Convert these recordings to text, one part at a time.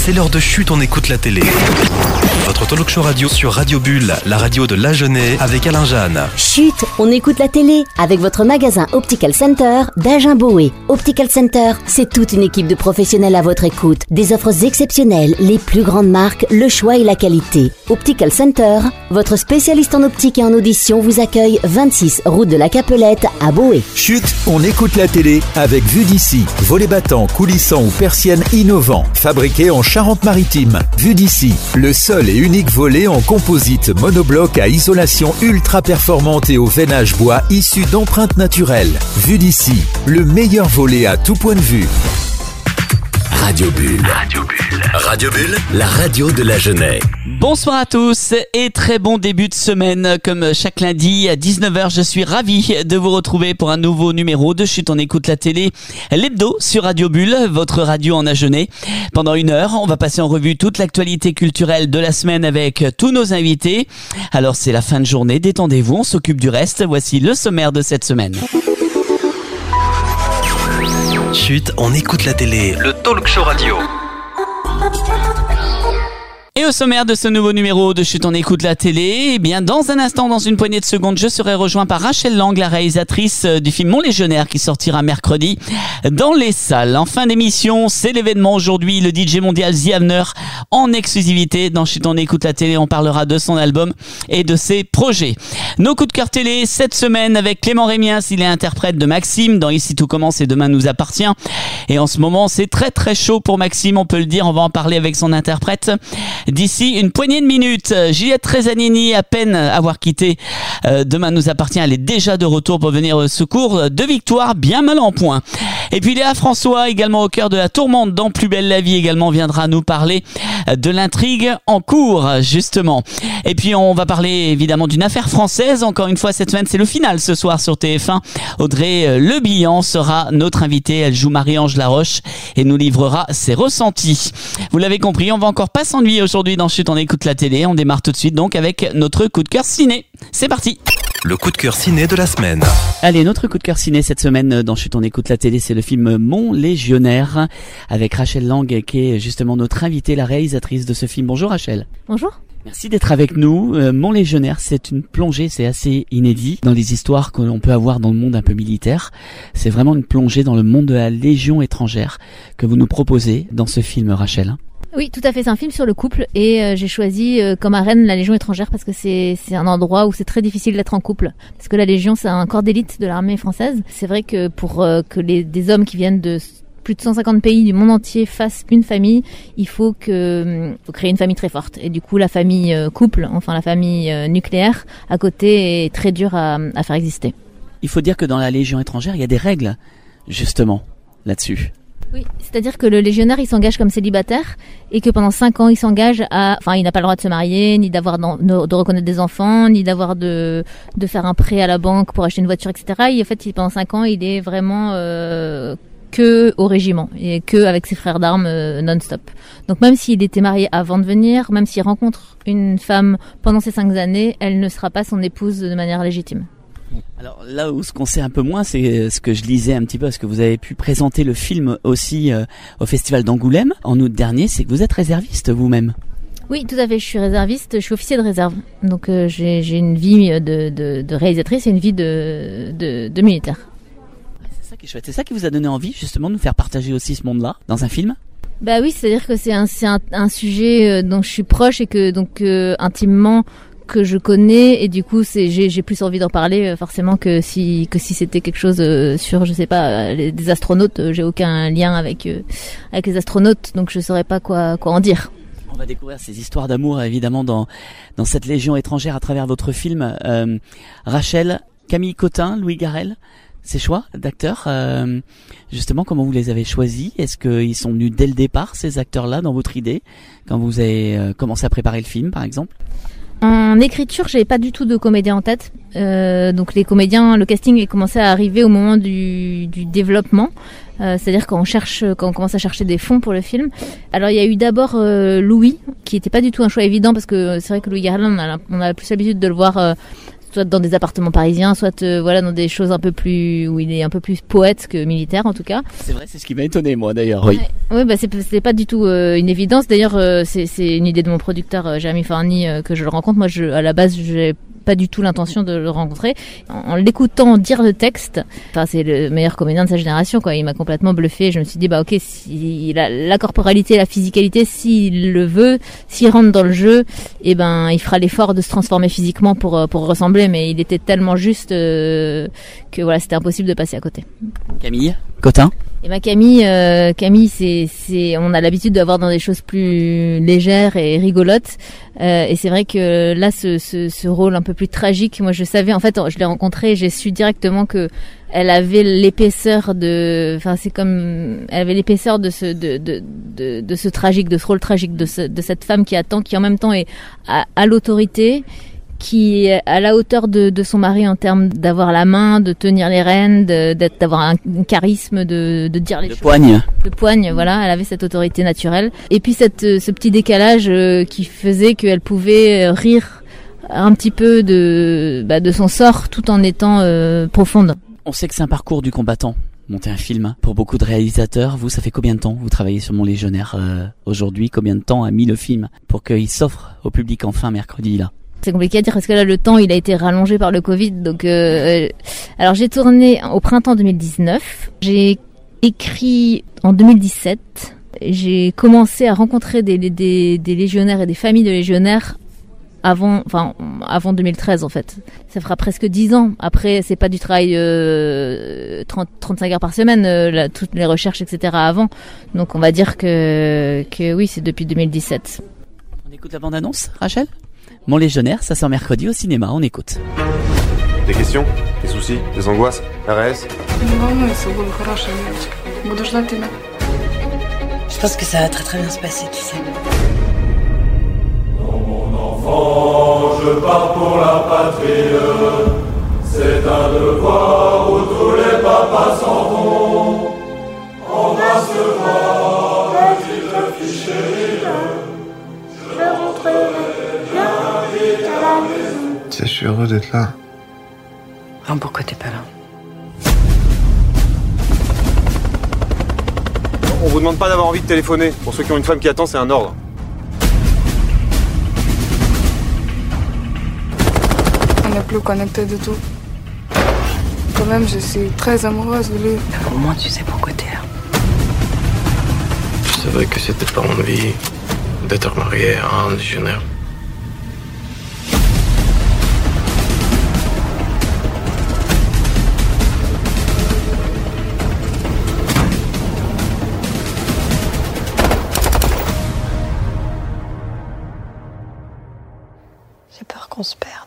c'est l'heure de Chut, on écoute la télé. Votre talk show radio sur Radio Bulle, la radio de l'Agenais avec Alain Jeanne. Chut, on écoute la télé avec votre magasin Optical Center d'Agen-Boé. Optical Center, c'est toute une équipe de professionnels à votre écoute. Des offres exceptionnelles, les plus grandes marques, le choix et la qualité. Optical Center, votre spécialiste en optique et en audition vous accueille 26 route de la Capelette à Boé. Chut, on écoute la télé avec Vue d'ici. Volets battants, coulissants ou persiennes innovants, fabriqués en Charente-Maritime. Vue d'ici, le seul et unique volet en composite monobloc à isolation ultra performante et au veinage bois issu d'empreintes naturelles. Vue d'ici, le meilleur volet à tout point de vue. Radio Bulle. Radio Bulle. Radio Bulle, la radio de l'Agenais. Bonsoir à tous et très bon début de semaine. Comme chaque lundi à 19h, je suis ravi de vous retrouver pour un nouveau numéro de Chut, on écoute la télé, l'hebdo sur Radio Bulle, votre radio en Agenais. Pendant une heure, on va passer en revue toute l'actualité culturelle de la semaine avec tous nos invités. Alors c'est la fin de journée, détendez-vous, on s'occupe du reste. Voici le sommaire de cette semaine. Chut, on écoute la télé, le talk show radio. Et au sommaire de ce nouveau numéro de Chut, on écoute la télé, eh bien dans un instant, dans une poignée de secondes, je serai rejoint par Rachel Lang, la réalisatrice du film Mon Légionnaire qui sortira mercredi dans les salles. En fin d'émission, c'est l'événement aujourd'hui, le DJ mondial The Avner en exclusivité. Dans Chut, on écoute la télé, on parlera de son album et de ses projets. Nos coups de cœur télé cette semaine avec Clément Rémiens, il est interprète de Maxime dans Ici tout commence et demain nous appartient. Et en ce moment, c'est très très chaud pour Maxime, on peut le dire, on va en parler avec son interprète. D'ici une poignée de minutes, Juliette Tresanini, à peine avoir quitté Demain nous appartient, elle est déjà de retour pour venir au secours de Victoire, bien mal en point. Et puis Léa François, également au cœur de la tourmente dans Plus belle la vie, également viendra nous parler de l'intrigue en cours, justement. Et puis on va parler évidemment d'une affaire française. Encore une fois, cette semaine, c'est le final ce soir sur TF1. Audrey Le Bihan sera notre invitée. Elle joue Marie-Ange Laroche et nous livrera ses ressentis. Vous l'avez compris, on va encore pas s'ennuyer aujourd'hui dans Chut, on écoute la télé. On démarre tout de suite donc avec notre coup de cœur ciné. C'est parti. Le coup de cœur ciné de la semaine. Allez, notre coup de cœur ciné cette semaine dans Chut, on écoute la télé, c'est le film Mon Légionnaire avec Rachel Lang qui est justement notre invitée, la réalisatrice de ce film. Bonjour Rachel. Bonjour. Merci d'être avec nous. Mon Légionnaire, c'est une plongée, c'est assez inédit dans les histoires que l'on peut avoir dans le monde un peu militaire. C'est vraiment une plongée dans le monde de la Légion étrangère que vous nous proposez dans ce film, Rachel. Oui, tout à fait, c'est un film sur le couple et j'ai choisi comme arène la Légion étrangère parce que c'est un endroit où c'est très difficile d'être en couple. Parce que la Légion, c'est un corps d'élite de l'armée française. C'est vrai que pour que des hommes qui viennent de plus de 150 pays du monde entier fassent une famille, il faut créer une famille très forte. Et du coup, la famille couple, enfin la famille nucléaire, à côté est très dure à faire exister. Il faut dire que dans la Légion étrangère, il y a des règles, justement, là-dessus. Oui, c'est-à-dire que le légionnaire, il s'engage comme célibataire et que pendant 5 ans, il s'engage il n'a pas le droit de se marier, ni de reconnaître des enfants, ni de faire un prêt à la banque pour acheter une voiture, etc. Et en fait, pendant 5 ans, il est vraiment que au régiment et que avec ses frères d'armes non-stop. Donc même s'il était marié avant de venir, même s'il rencontre une femme pendant ces 5 années, elle ne sera pas son épouse de manière légitime. Alors là où ce qu'on sait un peu moins, c'est ce que je lisais un petit peu, parce que vous avez pu présenter le film aussi au Festival d'Angoulême en août dernier, c'est que vous êtes réserviste vous-même. Oui, tout à fait, je suis réserviste, je suis officier de réserve. Donc j'ai une vie de réalisatrice et une vie de militaire. C'est ça qui est chouette, c'est ça qui vous a donné envie justement de nous faire partager aussi ce monde-là dans un film ? Bah oui, c'est-à-dire que c'est un sujet dont je suis proche et que donc intimement que je connais, et du coup j'ai plus envie d'en parler forcément que si c'était quelque chose sur je sais pas des astronautes. J'ai aucun lien avec les astronautes, donc je saurais pas quoi en dire. On va découvrir ces histoires d'amour évidemment dans cette Légion étrangère à travers votre film. Rachel, Camille Cotin, Louis Garrel, ces choix d'acteurs, justement, comment vous les avez choisis ? Est-ce qu'ils sont venus dès le départ, ces acteurs-là, dans votre idée, quand vous avez commencé à préparer le film, par exemple ? En écriture, j'avais pas du tout de comédien en tête. Donc les comédiens, le casting est commencé à arriver au moment du développement. C'est-à-dire quand on commence à chercher des fonds pour le film. Alors il y a eu d'abord Louis, qui était pas du tout un choix évident parce que c'est vrai que Louis Garrel, on a plus l'habitude de le voir soit dans des appartements parisiens, soit voilà dans des choses un peu plus où il est un peu plus poète que militaire en tout cas. C'est vrai, c'est ce qui m'a étonné moi d'ailleurs. Oui. Ouais, bah c'est pas du tout une évidence. D'ailleurs, c'est une idée de mon producteur Jeremy Farney que je le rencontre. Moi, à la base, j'ai pas du tout l'intention de le rencontrer. En l'écoutant dire le texte, enfin c'est le meilleur comédien de sa génération quoi. Il m'a complètement bluffé. Je me suis dit bah ok, si la corporalité, la physicalité, s'il le veut, s'il rentre dans le jeu, et ben il fera l'effort de se transformer physiquement pour ressembler. Mais il était tellement juste que voilà, c'était impossible de passer à côté. Camille Cotin. Et ma Camille, c'est, on a l'habitude d'avoir dans des choses plus légères et rigolotes. Et c'est vrai que là, ce rôle un peu plus tragique, moi je savais, en fait, je l'ai rencontrée et j'ai su directement que elle avait l'épaisseur elle avait l'épaisseur de ce tragique, de ce rôle tragique, de cette femme qui attend, qui en même temps est à l'autorité, qui est à la hauteur de son mari en termes d'avoir la main, de tenir les rênes, d'avoir un charisme, de dire les choses. De poigne, voilà. Elle avait cette autorité naturelle. Et puis ce petit décalage qui faisait qu'elle pouvait rire un petit peu de son sort tout en étant profonde. On sait que c'est un parcours du combattant. Monter un film pour beaucoup de réalisateurs. Vous, ça fait combien de temps vous travaillez sur Mon Légionnaire aujourd'hui? Combien de temps a mis le film pour qu'il s'offre au public enfin mercredi là? C'est compliqué à dire parce que là le temps il a été rallongé par le Covid. Donc alors j'ai tourné au printemps 2019. J'ai écrit en 2017. J'ai commencé à rencontrer des légionnaires et des familles de légionnaires avant 2013 en fait. Ça fera presque 10 ans. Après c'est pas du travail 35 heures par semaine, toutes les recherches etc. avant. Donc on va dire que oui, c'est depuis 2017. On écoute la bande-annonce, Rachel? Mon Légionnaire, ça sort mercredi au cinéma, on écoute. Des questions? Des soucis? Des angoisses? RS? Je pense que ça va très très bien se passer, tu sais. Mon enfant, je pars pour la patrie. C'est un devoir où tous les papas s'en vont. Embrasse-moi, petite fille chérie. Je rentrerai bien vite à la maison. Je suis heureux d'être là. Non, pourquoi t'es pas là? On vous demande pas d'avoir envie de téléphoner. Pour ceux qui ont une femme qui attend, c'est un ordre. On n'est plus connectés du tout. Quand même, je suis très amoureuse de lui. Au moins, tu sais pourquoi t'es là. Je savais que c'était pas mon vie d'être marié à un légionnaire. J'ai peur qu'on se perde.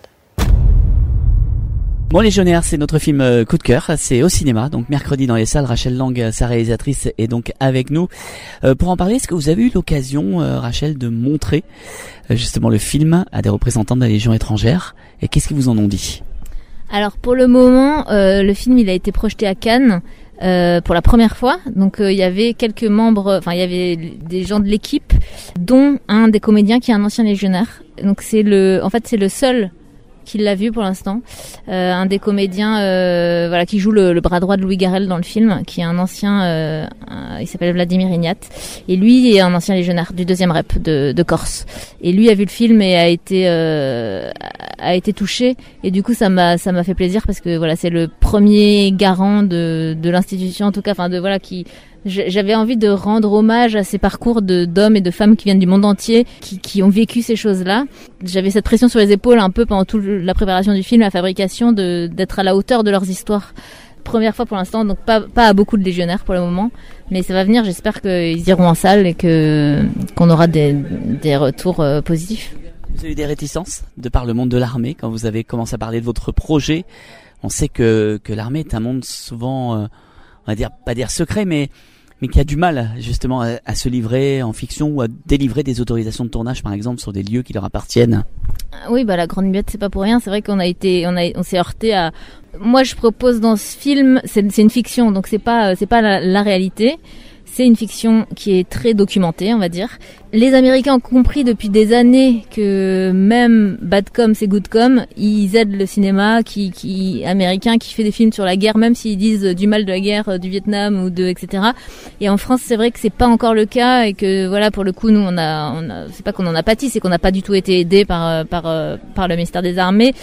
Mon Légionnaire, c'est notre film coup de cœur, c'est au cinéma, donc mercredi dans les salles. Rachel Lang, sa réalisatrice, est donc avec nous. Pour en parler, est-ce que vous avez eu l'occasion, Rachel, de montrer justement le film à des représentants de la Légion étrangère, et qu'est-ce qu'ils vous en ont dit? Alors pour le moment, le film il a été projeté à Cannes pour la première fois. Donc il y avait quelques membres, enfin il y avait des gens de l'équipe, dont un des comédiens qui est un ancien légionnaire. Donc c'est le seul qui l'a vu pour l'instant, un des comédiens voilà qui joue le bras droit de Louis Garrel dans le film, qui est un ancien il s'appelle Vladimir Ignat, et lui est un ancien légionnaire du 2e rep de Corse, et lui a vu le film et a été touché, et du coup ça m'a fait plaisir parce que voilà, c'est le premier garant de l'institution, en tout cas, enfin de voilà, qui j'avais envie de rendre hommage à ces parcours d'hommes et de femmes qui viennent du monde entier, qui ont vécu ces choses-là. J'avais cette pression sur les épaules un peu pendant toute la préparation du film, la fabrication, d'être à la hauteur de leurs histoires. Première fois pour l'instant, donc pas à beaucoup de légionnaires pour le moment, mais ça va venir. J'espère qu'ils iront en salle et qu'on aura des retours positifs. Vous avez eu des réticences de par le monde de l'armée quand vous avez commencé à parler de votre projet? On sait que l'armée est un monde souvent, on va dire, pas dire secret, mais qui a du mal justement à se livrer en fiction ou à délivrer des autorisations de tournage, par exemple, sur des lieux qui leur appartiennent. Oui, la Grande Muette, c'est pas pour rien. C'est vrai qu'on s'est heurté à. Moi, je propose dans ce film, c'est une fiction, donc c'est pas la réalité. c'est une fiction qui est très documentée, on va dire. Les Américains ont compris depuis des années que même bad com c'est good com, ils aident le cinéma américain qui fait des films sur la guerre, même s'ils disent du mal de la guerre du Vietnam ou etc. Et en France, c'est vrai que c'est pas encore le cas et que voilà, pour le coup, nous on a c'est pas qu'on en a pâti, c'est qu'on n'a pas du tout été aidé par le ministère des Armées.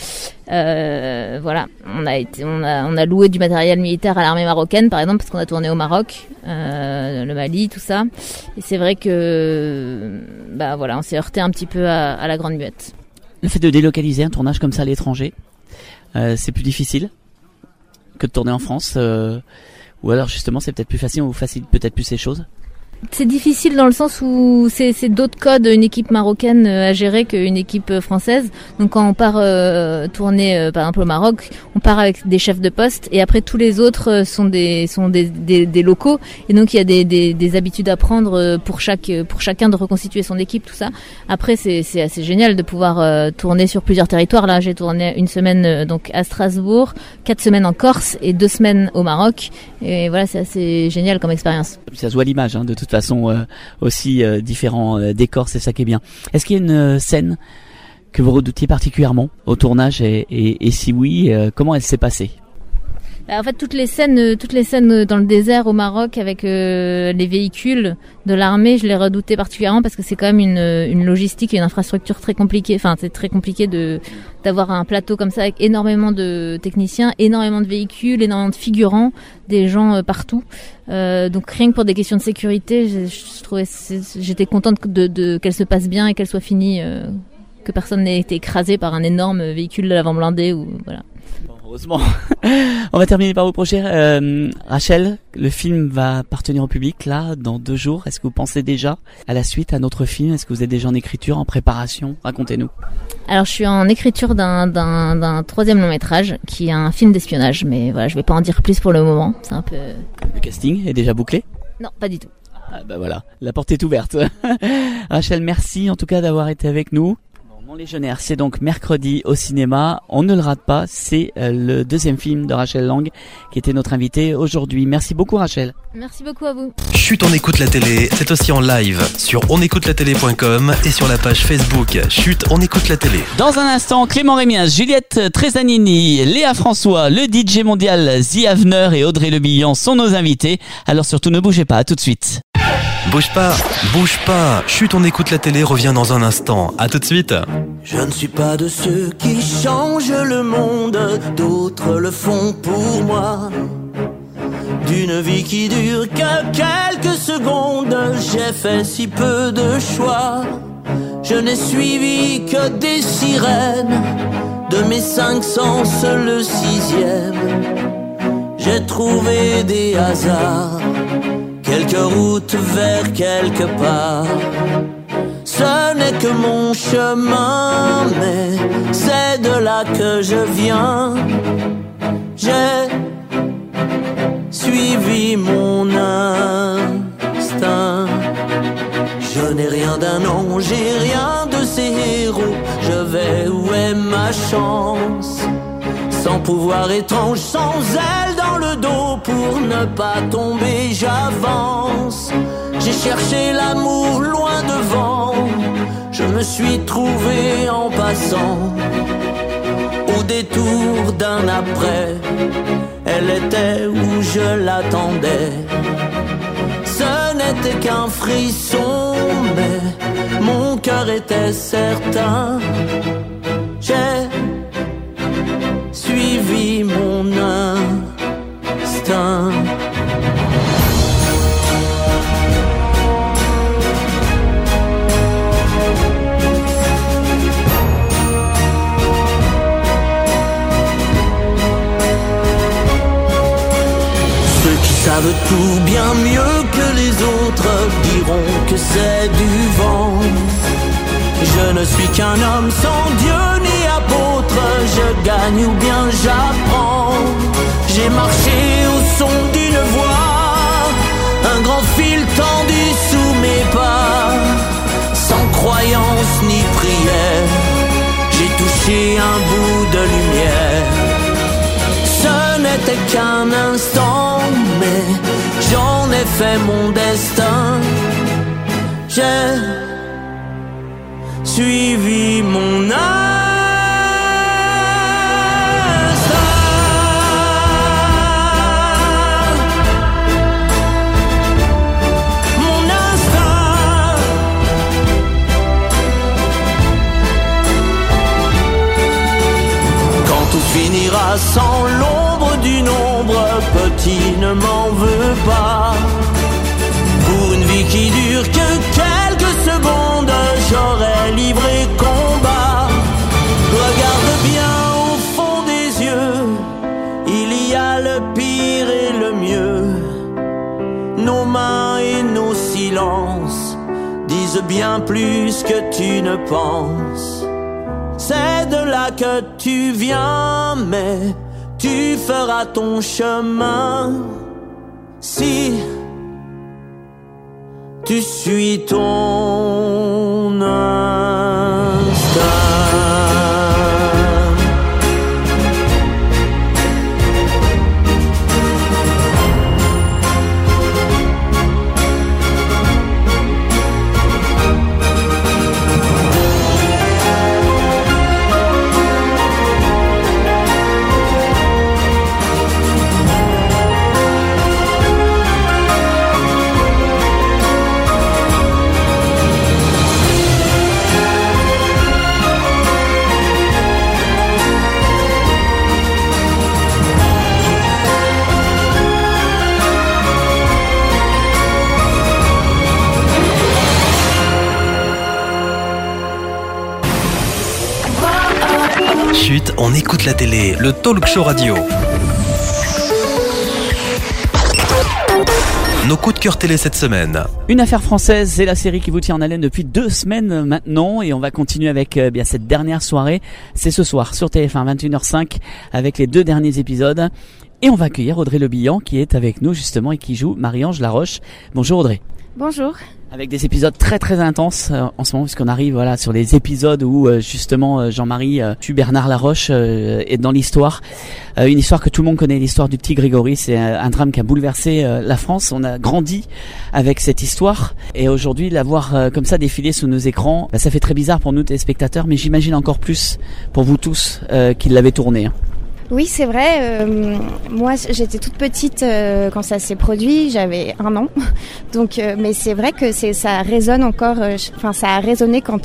Voilà, on a loué du matériel militaire à l'armée marocaine par exemple parce qu'on a tourné au Maroc, le Mali, tout ça. Et c'est vrai que voilà, on s'est heurté un petit peu à la grande muette. Le fait de délocaliser un tournage comme ça à l'étranger, c'est plus difficile que de tourner en France, ou alors justement c'est peut-être plus facile ou facile peut-être plus ces choses. C'est difficile dans le sens où c'est d'autres codes, une équipe marocaine à gérer qu'une équipe française. Donc quand on part tourner par exemple au Maroc, on part avec des chefs de poste et après tous les autres sont des locaux et donc il y a des habitudes à prendre pour chacun de reconstituer son équipe, tout ça. Après c'est assez génial de pouvoir tourner sur plusieurs territoires. Là, j'ai tourné une semaine donc à Strasbourg, 4 semaines en Corse et 2 semaines au Maroc. Et voilà, c'est assez génial comme expérience. Ça se voit l'image, de toute façon aussi différents décors, c'est ça qui est bien. Est-ce qu'il y a une scène que vous redoutiez particulièrement au tournage et si oui, comment elle s'est passée? En fait, toutes les scènes dans le désert au Maroc avec les véhicules de l'armée, je les redoutais particulièrement parce que c'est quand même une logistique et une infrastructure très compliquée. Enfin, c'est très compliqué d'avoir un plateau comme ça avec énormément de techniciens, énormément de véhicules, énormément de figurants, des gens partout. Donc rien que pour des questions de sécurité, j'étais contente qu'elle se passe bien et qu'elle soit finie, que personne n'ait été écrasé par un énorme véhicule de l'avant blindé ou voilà. Heureusement. On va terminer par vos projets. Rachel, le film va appartenir au public là dans 2 jours. Est-ce que vous pensez déjà à la suite, à notre film? Est-ce que vous êtes déjà en écriture, en préparation? Racontez-nous. Alors je suis en écriture d'un 3e long métrage qui est un film d'espionnage, mais voilà, je vais pas en dire plus pour le moment. C'est un peu. Le casting est déjà bouclé? Non, pas du tout. Ah voilà, la porte est ouverte. Rachel, merci en tout cas d'avoir été avec nous. Mon Légionnaire, c'est donc mercredi au cinéma. On ne le rate pas, c'est le 2e film de Rachel Lang qui était notre invitée aujourd'hui. Merci beaucoup Rachel. Merci beaucoup à vous. Chut, on écoute la télé, c'est aussi en live sur onécoutelatélé.com et sur la page Facebook Chut, on écoute la télé. Dans un instant, Clément Rémias, Juliette Tresanini, Léa François, le DJ mondial Zi Havner et Audrey Le Bihan sont nos invités. Alors surtout ne bougez pas, à tout de suite. Bouge pas. Chut, on écoute la télé revient dans un instant. À tout de suite. Je ne suis pas de ceux qui changent le monde, d'autres le font pour moi. D'une vie qui dure que quelques secondes, j'ai fait si peu de choix. Je n'ai suivi que des sirènes, de mes 5 sens le 6e. J'ai trouvé des hasards, quelques routes vers quelque part. Ce n'est que mon chemin, mais c'est de là que je viens. J'ai suivi mon instinct. Je n'ai rien d'un ange, j'ai rien de ces héros. Je vais où est ma chance? Sans pouvoir étrange, sans aile dans le dos, pour ne pas tomber, j'avance. J'ai cherché l'amour loin devant, je me suis trouvé en passant. Au détour d'un après, elle était où je l'attendais. Ce n'était qu'un frisson, mais mon cœur était certain. J'ai suivi mon instinct. Ceux qui savent tout bien mieux que les autres diront que c'est du vent. Je ne suis qu'un homme sans Dieu ni apôtre, je gagne ou bien j'apprends. J'ai marché au son d'une voix, un grand fil tendu sous mes pas. Sans croyance ni prière, j'ai touché un bout de lumière. Ce n'était qu'un instant, mais j'en ai fait mon destin. J'ai suivi mon finira sans l'ombre d'une ombre, petit ne m'en veux pas. Pour une vie qui dure que quelques secondes, j'aurais livré combat. Regarde bien au fond des yeux, il y a le pire et le mieux. Nos mains et nos silences disent bien plus que tu ne penses. C'est de là que tu viens, mais tu feras ton chemin si tu suis ton instinct. Chut, on écoute la télé, le talk show radio. Nos coups de cœur télé cette semaine. Une affaire française, c'est la série qui vous tient en haleine depuis 2 semaines maintenant et on va continuer avec bien cette dernière soirée. C'est ce soir sur TF1 21h05 avec les 2 derniers épisodes et on va accueillir Audrey Lebihan qui est avec nous justement et qui joue Marie-Ange Laroche. Bonjour Audrey. Bonjour. Avec des épisodes très très intenses en ce moment puisqu'on arrive voilà sur les épisodes où justement Jean-Marie tue Bernard Laroche est dans l'histoire. Une histoire que tout le monde connaît, l'histoire du petit Grégory. C'est un drame qui a bouleversé la France. On a grandi avec cette histoire et aujourd'hui la voir comme ça défiler sous nos écrans, ça fait très bizarre pour nous téléspectateurs, mais j'imagine encore plus pour vous tous qui l'avez tourné. Oui, c'est vrai. Moi, j'étais toute petite quand ça s'est produit. J'avais 1 an. Donc, mais c'est vrai que ça résonne encore. Enfin, ça a résonné quand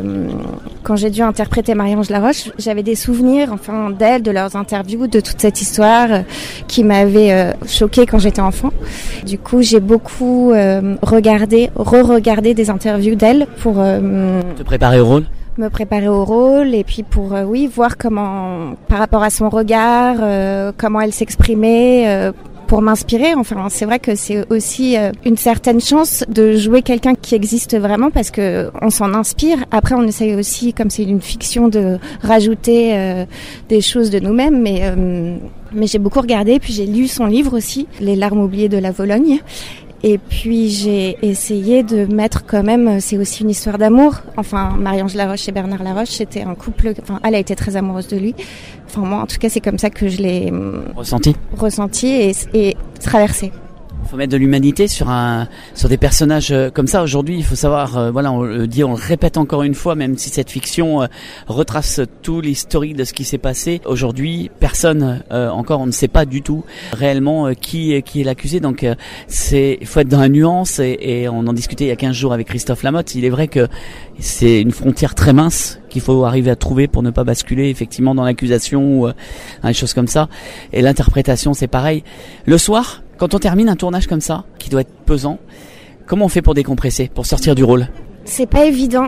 j'ai dû interpréter Marie-Ange Laroche. J'avais des souvenirs, enfin, d'elle, de leurs interviews, de toute cette histoire qui m'avait choquée quand j'étais enfant. Du coup, j'ai beaucoup re-regardé des interviews d'elle pour te préparer au rôle. Me préparer au rôle et puis pour voir comment par rapport à son regard comment elle s'exprimait pour m'inspirer. Enfin, c'est vrai que c'est aussi une certaine chance de jouer quelqu'un qui existe vraiment parce que on s'en inspire. Après, on essaye aussi, comme c'est une fiction, de rajouter des choses de nous-mêmes, mais j'ai beaucoup regardé, puis j'ai lu son livre aussi, Les larmes oubliées de la Vologne. Et puis j'ai essayé de mettre quand même, c'est aussi une histoire d'amour. Enfin, Marie-Ange Laroche et Bernard Laroche, c'était un couple, enfin, elle a été très amoureuse de lui. Enfin, moi, en tout cas, c'est comme ça que je l'ai ressenti et traversé. Il faut mettre de l'humanité sur des personnages comme ça. Aujourd'hui, il faut savoir, voilà, on le répète encore une fois, même si cette fiction retrace tout l'historique de ce qui s'est passé. Aujourd'hui, personne encore, on ne sait pas du tout réellement qui est l'accusé. Donc, il faut être dans la nuance et on en discutait il y a 15 jours avec Christophe Lamotte. Il est vrai que c'est une frontière très mince qu'il faut arriver à trouver pour ne pas basculer effectivement dans l'accusation ou dans des choses comme ça. Et l'interprétation, c'est pareil. Le soir, quand on termine un tournage comme ça, qui doit être pesant, comment on fait pour décompresser, pour sortir du rôle ? C'est pas évident.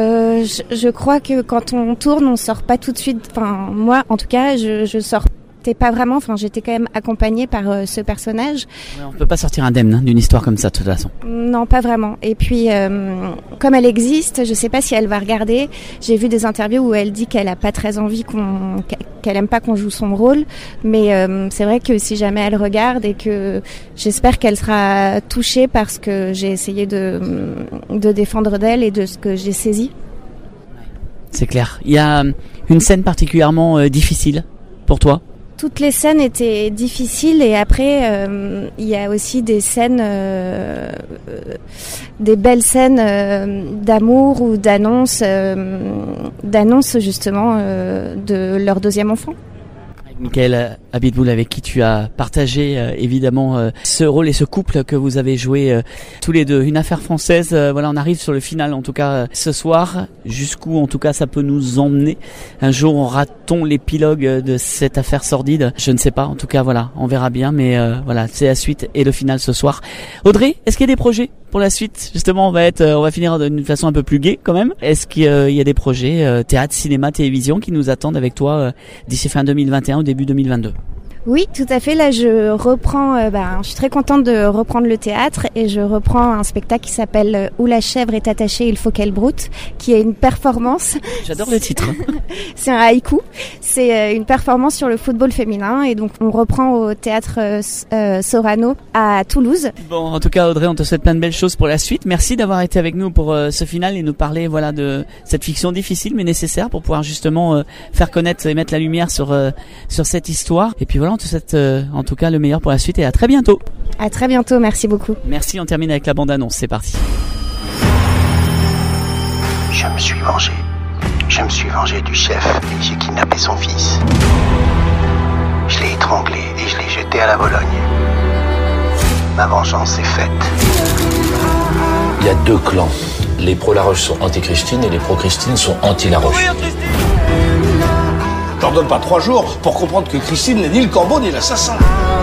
Je crois que quand on tourne, on sort pas tout de suite. Enfin, moi, en tout cas, je sortais pas vraiment. Enfin, j'étais quand même accompagnée par ce personnage. Ouais, on peut pas sortir indemne d'une histoire comme ça, de toute façon. Non, pas vraiment. Et puis, comme elle existe, je sais pas si elle va regarder. J'ai vu des interviews où elle dit qu'elle a pas très envie qu'elle aime pas qu'on joue son rôle. Mais c'est vrai que si jamais elle regarde et que j'espère qu'elle sera touchée par ce que j'ai essayé de défendre d'elle et de ce que j'ai saisi. C'est clair. Il y a une scène particulièrement difficile pour toi Toutes les scènes étaient difficiles et après il y a aussi des scènes, des belles scènes d'amour ou d'annonce justement de leur deuxième enfant. Michael Abitboul, avec qui tu as partagé évidemment ce rôle et ce couple que vous avez joué tous les deux. Une affaire française, voilà, on arrive sur le final en tout cas ce soir. Jusqu'où en tout cas ça peut nous emmener. Un jour aura-t-on l'épilogue de cette affaire sordide? Je ne sais pas, en tout cas voilà, on verra bien, mais voilà, c'est la suite et le final ce soir. Audrey, est-ce qu'il y a des projets pour la suite? Justement, on va finir d'une façon un peu plus gaie quand même. Est-ce qu'il y a des projets théâtre, cinéma, télévision qui nous attendent avec toi d'ici fin 2021 ou début 2022? Oui, tout à fait. Là, je reprends. Je suis très contente de reprendre le théâtre et je reprends un spectacle qui s'appelle Où la chèvre est attachée, il faut qu'elle broute, qui est une performance. J'adore le titre. C'est un haïku. C'est une performance sur le football féminin et donc on reprend au théâtre Sorano à Toulouse. Bon, en tout cas, Audrey, on te souhaite plein de belles choses pour la suite. Merci d'avoir été avec nous pour ce final et nous parler, voilà, de cette fiction difficile mais nécessaire pour pouvoir justement faire connaître et mettre la lumière sur cette histoire. Et puis voilà. On te souhaite en tout cas le meilleur pour la suite et à très bientôt. À très bientôt, merci beaucoup. Merci, on termine avec la bande-annonce, c'est parti. Je me suis vengé. Je me suis vengé du chef et j'ai kidnappé son fils. Je l'ai étranglé et je l'ai jeté à la Bologne. Ma vengeance est faite. Il y a deux clans. Les pro-Laroche sont anti-Christine et les pro-Christine sont anti-Laroche. Je leur donne pas 3 jours pour comprendre que Christine n'est ni le corbeau ni l'assassin.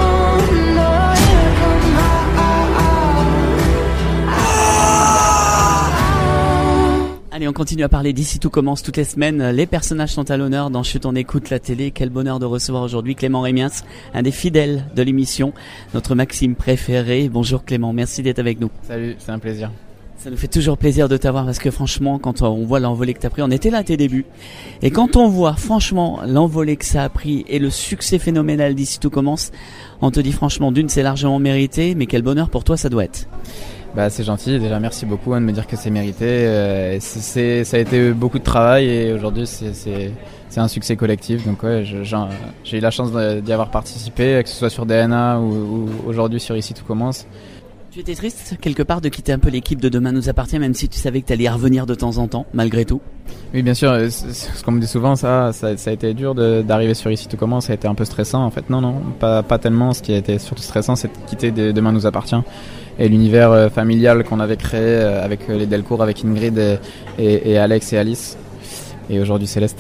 Allez, on continue à parler d'ici tout commence toutes les semaines. Les personnages sont à l'honneur dans Chut, on écoute la télé. Quel bonheur de recevoir aujourd'hui Clément Rémiens, un des fidèles de l'émission, notre Maxime préféré. Bonjour Clément, merci d'être avec nous. Salut, c'est un plaisir. Ça nous fait toujours plaisir de t'avoir parce que franchement, quand on voit l'envolée que t'as pris, on était là à tes débuts. Et quand on voit franchement l'envolée que ça a pris et le succès phénoménal d'ici tout commence, on te dit franchement, d'une, c'est largement mérité, mais quel bonheur pour toi ça doit être. Bah, c'est gentil, déjà merci beaucoup de me dire que c'est mérité. Ça a été beaucoup de travail et aujourd'hui c'est un succès collectif. Donc ouais, j'ai eu la chance d'y avoir participé, que ce soit sur DNA ou aujourd'hui sur Ici tout commence. Tu étais triste quelque part de quitter un peu l'équipe de Demain nous appartient, même si tu savais que tu allais y revenir de temps en temps, malgré tout? Oui, bien sûr, ce qu'on me dit souvent, ça a été dur d'arriver sur Ici tout commence, ça a été un peu stressant en fait. Non, pas tellement. Ce qui a été surtout stressant, c'est de quitter Demain nous appartient et l'univers familial qu'on avait créé avec les Delcourt, avec Ingrid et Alex et Alice, et aujourd'hui Céleste.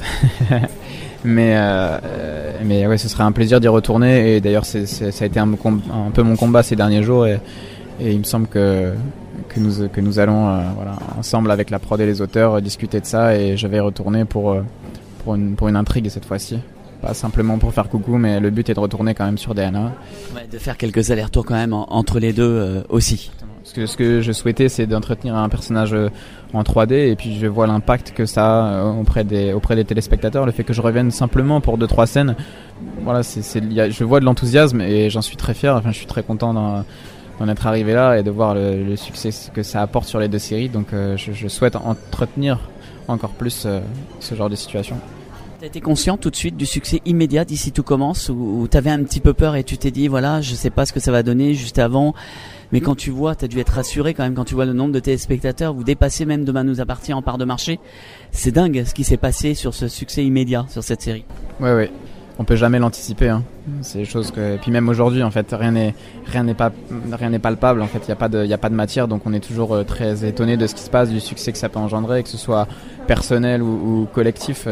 Mais ouais, ce serait un plaisir d'y retourner et d'ailleurs ça a été un peu mon combat ces derniers jours et il me semble que nous allons voilà, ensemble avec la prod et les auteurs discuter de ça et je vais y retourner pour une intrigue cette fois-ci. Pas simplement pour faire coucou, mais le but est de retourner quand même sur DNA. Ouais, de faire quelques allers-retours quand même entre les deux aussi. Ce que je souhaitais, c'est d'entretenir un personnage en 3D et puis je vois l'impact que ça a auprès des téléspectateurs. Le fait que je revienne simplement pour 2-3 scènes, voilà, je vois de l'enthousiasme et j'en suis très fier. Enfin, je suis très content d'en être arrivé là et de voir le succès que ça apporte sur les deux séries. Donc je souhaite entretenir encore plus ce genre de situation. T'as été conscient tout de suite du succès immédiat d'Ici tout commence ou t'avais un petit peu peur et tu t'es dit voilà, je sais pas ce que ça va donner juste avant, mais quand tu vois, t'as dû être rassuré quand même quand tu vois le nombre de téléspectateurs, vous dépassez même Demain nous appartient en part de marché. C'est dingue ce qui s'est passé sur ce succès immédiat sur cette série. Ouais. On peut jamais l'anticiper, hein. C'est des choses que, puis même aujourd'hui, en fait, rien n'est palpable. En fait, il y a pas de matière, donc on est toujours très étonné de ce qui se passe, du succès que ça peut engendrer, que ce soit personnel ou collectif.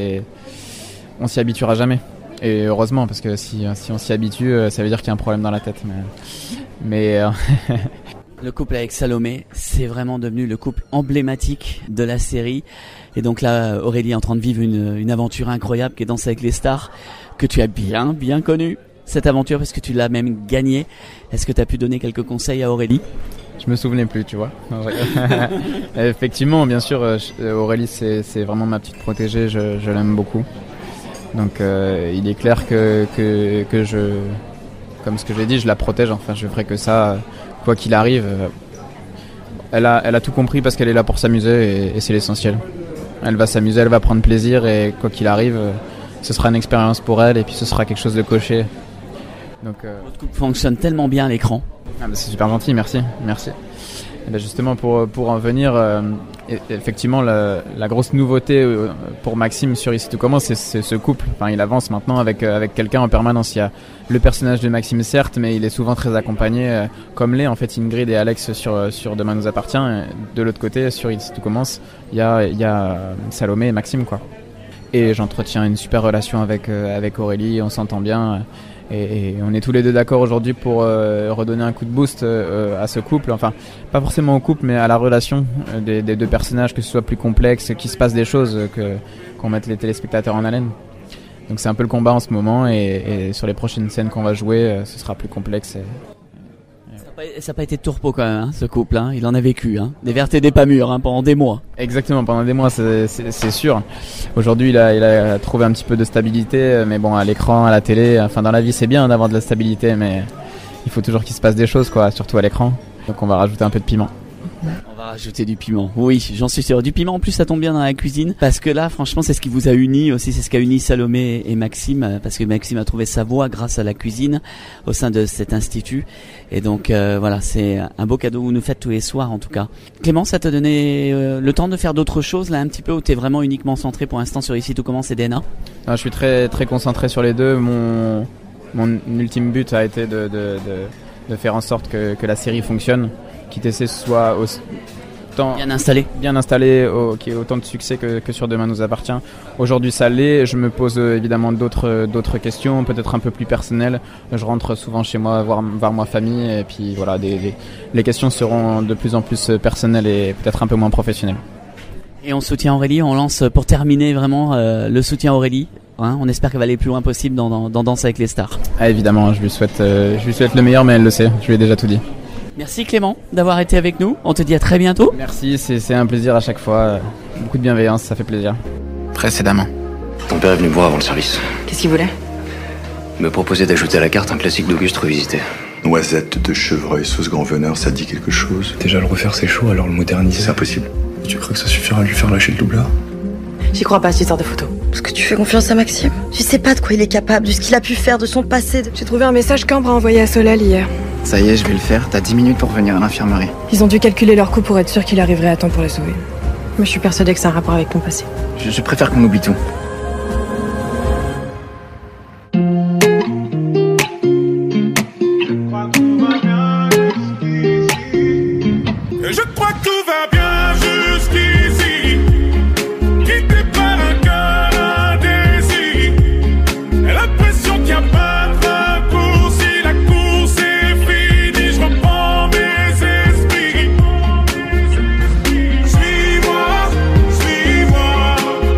On s'y habituera jamais. Et heureusement, parce que si on s'y habitue, ça veut dire qu'il y a un problème dans la tête. Mais Le couple avec Salomé, c'est vraiment devenu le couple emblématique de la série. Et donc là, Aurélie est en train de vivre une aventure incroyable qui est Danse avec les stars, que tu as bien connu, cette aventure, parce que tu l'as même gagnée. Est-ce que tu as pu donner quelques conseils à Aurélie ? Je me souvenais plus, tu vois. Effectivement, bien sûr, Aurélie, c'est vraiment ma petite protégée, je l'aime beaucoup. Donc il est clair que je, comme ce que j'ai dit, je la protège, enfin je ferai que ça, quoi qu'il arrive. Elle a tout compris parce qu'elle est là pour s'amuser et c'est l'essentiel. Elle va s'amuser, elle va prendre plaisir et quoi qu'il arrive, ce sera une expérience pour elle et puis ce sera quelque chose de coché. Donc, votre couple fonctionne tellement bien à l'écran. Ah bah c'est super gentil, merci. Et ben justement pour en venir, effectivement la grosse nouveauté pour Maxime sur Ici tout commence, c'est ce couple. Enfin, il avance maintenant avec quelqu'un en permanence. Il y a le personnage de Maxime certes, mais il est souvent très accompagné, comme l'est en fait Ingrid et Alex sur Demain nous appartient. Et de l'autre côté, sur Ici tout commence, il y a Salomé et Maxime quoi. Et j'entretiens une super relation avec Aurélie, on s'entend bien. Et on est tous les deux d'accord aujourd'hui pour redonner un coup de boost à ce couple, enfin pas forcément au couple mais à la relation des deux personnages, que ce soit plus complexe, qu'il se passe des choses, qu'on mette les téléspectateurs en haleine. Donc c'est un peu le combat en ce moment et sur les prochaines scènes qu'on va jouer, ce sera plus complexe. Ça n'a pas été de tourpeau quand même, hein, ce couple. Hein. Il en a vécu, hein. Des vertes et des pas mûres, hein, pendant des mois. Exactement, pendant des mois, c'est sûr. Aujourd'hui, il a trouvé un petit peu de stabilité, mais bon, à l'écran, à la télé, enfin dans la vie, c'est bien d'avoir de la stabilité, mais il faut toujours qu'il se passe des choses, quoi, surtout à l'écran. Donc on va rajouter un peu de piment. On va rajouter du piment. Oui, j'en suis sûr. Du piment, en plus, ça tombe bien dans la cuisine. Parce que là, franchement, c'est ce qui vous a uni aussi. C'est ce qui a uni Salomé et Maxime. Parce que Maxime a trouvé sa voie grâce à la cuisine au sein de cet institut. Et donc, voilà, c'est un beau cadeau que vous nous faites tous les soirs, en tout cas. Clément, ça t'a donné le temps de faire d'autres choses, là, un petit peu, où t'es vraiment uniquement centré pour l'instant sur Ici tout commence et DNA? Je suis très, très concentré sur les deux. Mon ultime but a été de faire en sorte que la série fonctionne. Qu'ITC soit bien installé, qu'il y ait autant de succès que sur Demain nous appartient. Aujourd'hui ça l'est, je me pose évidemment d'autres questions, peut-être un peu plus personnelles. Je rentre souvent chez moi voir ma famille et puis voilà, les questions seront de plus en plus personnelles et peut-être un peu moins professionnelles. Et on soutient Aurélie, on lance pour terminer vraiment le soutien à Aurélie. Hein, on espère qu'elle va aller le plus loin possible dans Danse avec les stars. Ah, évidemment, je lui souhaite le meilleur, mais elle le sait, je lui ai déjà tout dit. Merci Clément d'avoir été avec nous, on te dit à très bientôt. Merci, c'est un plaisir à chaque fois, beaucoup de bienveillance, ça fait plaisir. Précédemment, Ton père est venu me voir avant le service. Qu'est-ce qu'il voulait? Me proposer d'ajouter à la carte un classique d'Auguste revisité. Noisette de chevreuil sauce grand veneur, ça dit quelque chose? Déjà le refaire c'est chaud, alors le moderniser c'est impossible. Tu crois que ça suffira à lui faire lâcher le doublard? J'y crois pas à cette histoire de photo. Parce que tu fais confiance à Maxime. Tu sais pas de quoi il est capable, de ce qu'il a pu faire, de son passé. J'ai trouvé un message qu'Ambre a envoyé à Solal hier. Ça y est, je vais le faire. T'as 10 minutes pour venir à l'infirmerie. Ils ont dû calculer leur coût pour être sûr qu'il arriverait à temps pour la sauver. Moi, je suis persuadée que c'est un rapport avec ton passé. Je préfère qu'on oublie tout. Je crois que tout va bien jusqu'ici. Quitté par un cœur indécis. L'impression qu'il n'y a pas de raccourci. La course est finie. Je reprends mes esprits. Suis-moi, suis-moi.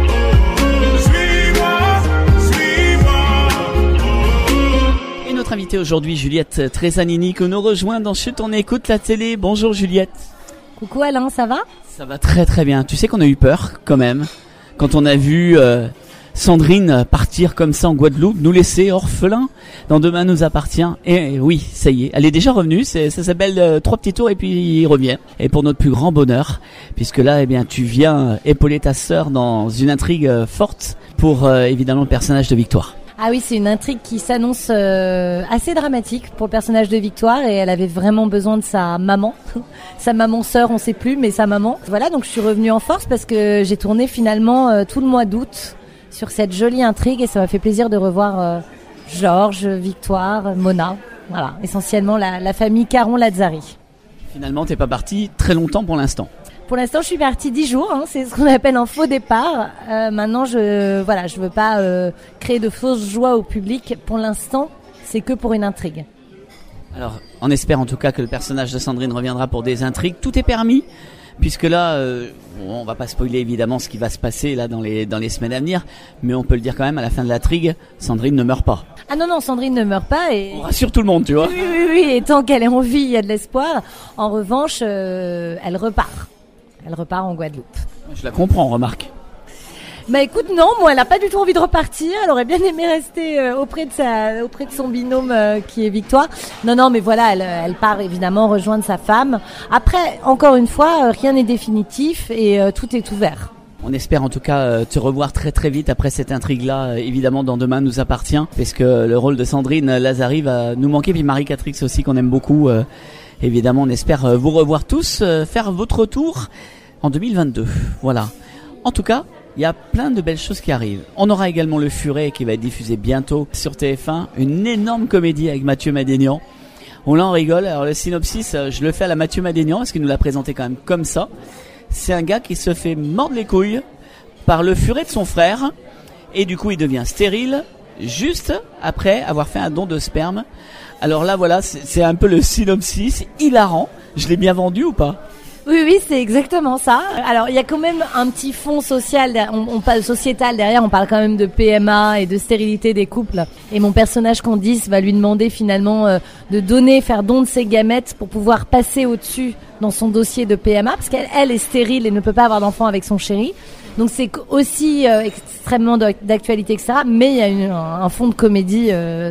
Et notre invitée aujourd'hui, Juliette Trezanini, que nous rejoint dans Chut, on écoute la télé. Bonjour Juliette. Coucou Alain, ça va? Ça va très très bien. Tu sais qu'on a eu peur quand même quand on a vu Sandrine partir comme ça en Guadeloupe, nous laisser orphelins dans Demain nous appartient. Et oui, ça y est, elle est déjà revenue. Ça s'appelle 3 petits tours et puis il revient. Et pour notre plus grand bonheur, puisque là, eh bien, tu viens épauler ta sœur dans une intrigue forte pour évidemment le personnage de Victoire. Ah oui, c'est une intrigue qui s'annonce assez dramatique pour le personnage de Victoire et elle avait vraiment besoin de sa maman. Sa maman sœur, on sait plus, mais sa maman. Voilà, donc je suis revenue en force parce que j'ai tourné finalement tout le mois d'août sur cette jolie intrigue et ça m'a fait plaisir de revoir Georges, Victoire, Mona. Voilà, essentiellement la famille Caron-Lazzari. Finalement, t'es pas partie très longtemps pour l'instant. Pour l'instant, je suis partie 10 jours, hein, c'est ce qu'on appelle un faux départ. Maintenant, je veux pas créer de fausses joies au public. Pour l'instant, c'est que pour une intrigue. Alors, on espère en tout cas que le personnage de Sandrine reviendra pour des intrigues. Tout est permis, puisque là, on va pas spoiler évidemment ce qui va se passer là dans les semaines à venir, mais on peut le dire quand même, à la fin de l'intrigue, Sandrine ne meurt pas. Ah non, Sandrine ne meurt pas. Et... on rassure tout le monde, tu vois. Oui, et tant qu'elle est en vie, il y a de l'espoir. En revanche, elle repart. Elle repart en Guadeloupe. Je la comprends, remarque. Bah écoute, non, moi elle a pas du tout envie de repartir. Elle aurait bien aimé rester auprès de son binôme qui est Victoire. Non, mais voilà, elle part évidemment rejoindre sa femme. Après, encore une fois, rien n'est définitif et tout est ouvert. On espère en tout cas te revoir très très vite après cette intrigue-là, évidemment dans Demain nous appartient, parce que le rôle de Sandrine Lazari va nous manquer, puis Marie-Catrix aussi qu'on aime beaucoup. Évidemment, on espère vous revoir tous, faire votre retour en 2022. Voilà. En tout cas, il y a plein de belles choses qui arrivent. On aura également Le Furet qui va être diffusé bientôt sur TF1, une énorme comédie avec Mathieu Madénian. On l'en rigole. Alors le synopsis, je le fais à la Mathieu Madénian, parce qu'il nous l'a présenté quand même comme ça. C'est un gars qui se fait mordre les couilles par le furet de son frère et du coup il devient stérile juste après avoir fait un don de sperme. Alors là voilà, c'est un peu le synopsis, hilarant. Je l'ai bien vendu ou pas ? Oui, c'est exactement ça. Alors, il y a quand même un petit fond social, on parle sociétal derrière, on parle quand même de PMA et de stérilité des couples. Et mon personnage Candice va lui demander finalement de faire don de ses gamètes pour pouvoir passer au-dessus dans son dossier de PMA, parce qu'elle est stérile et ne peut pas avoir d'enfant avec son chéri. Donc c'est aussi extrêmement d'actualité, etc. Mais il y a un fond de comédie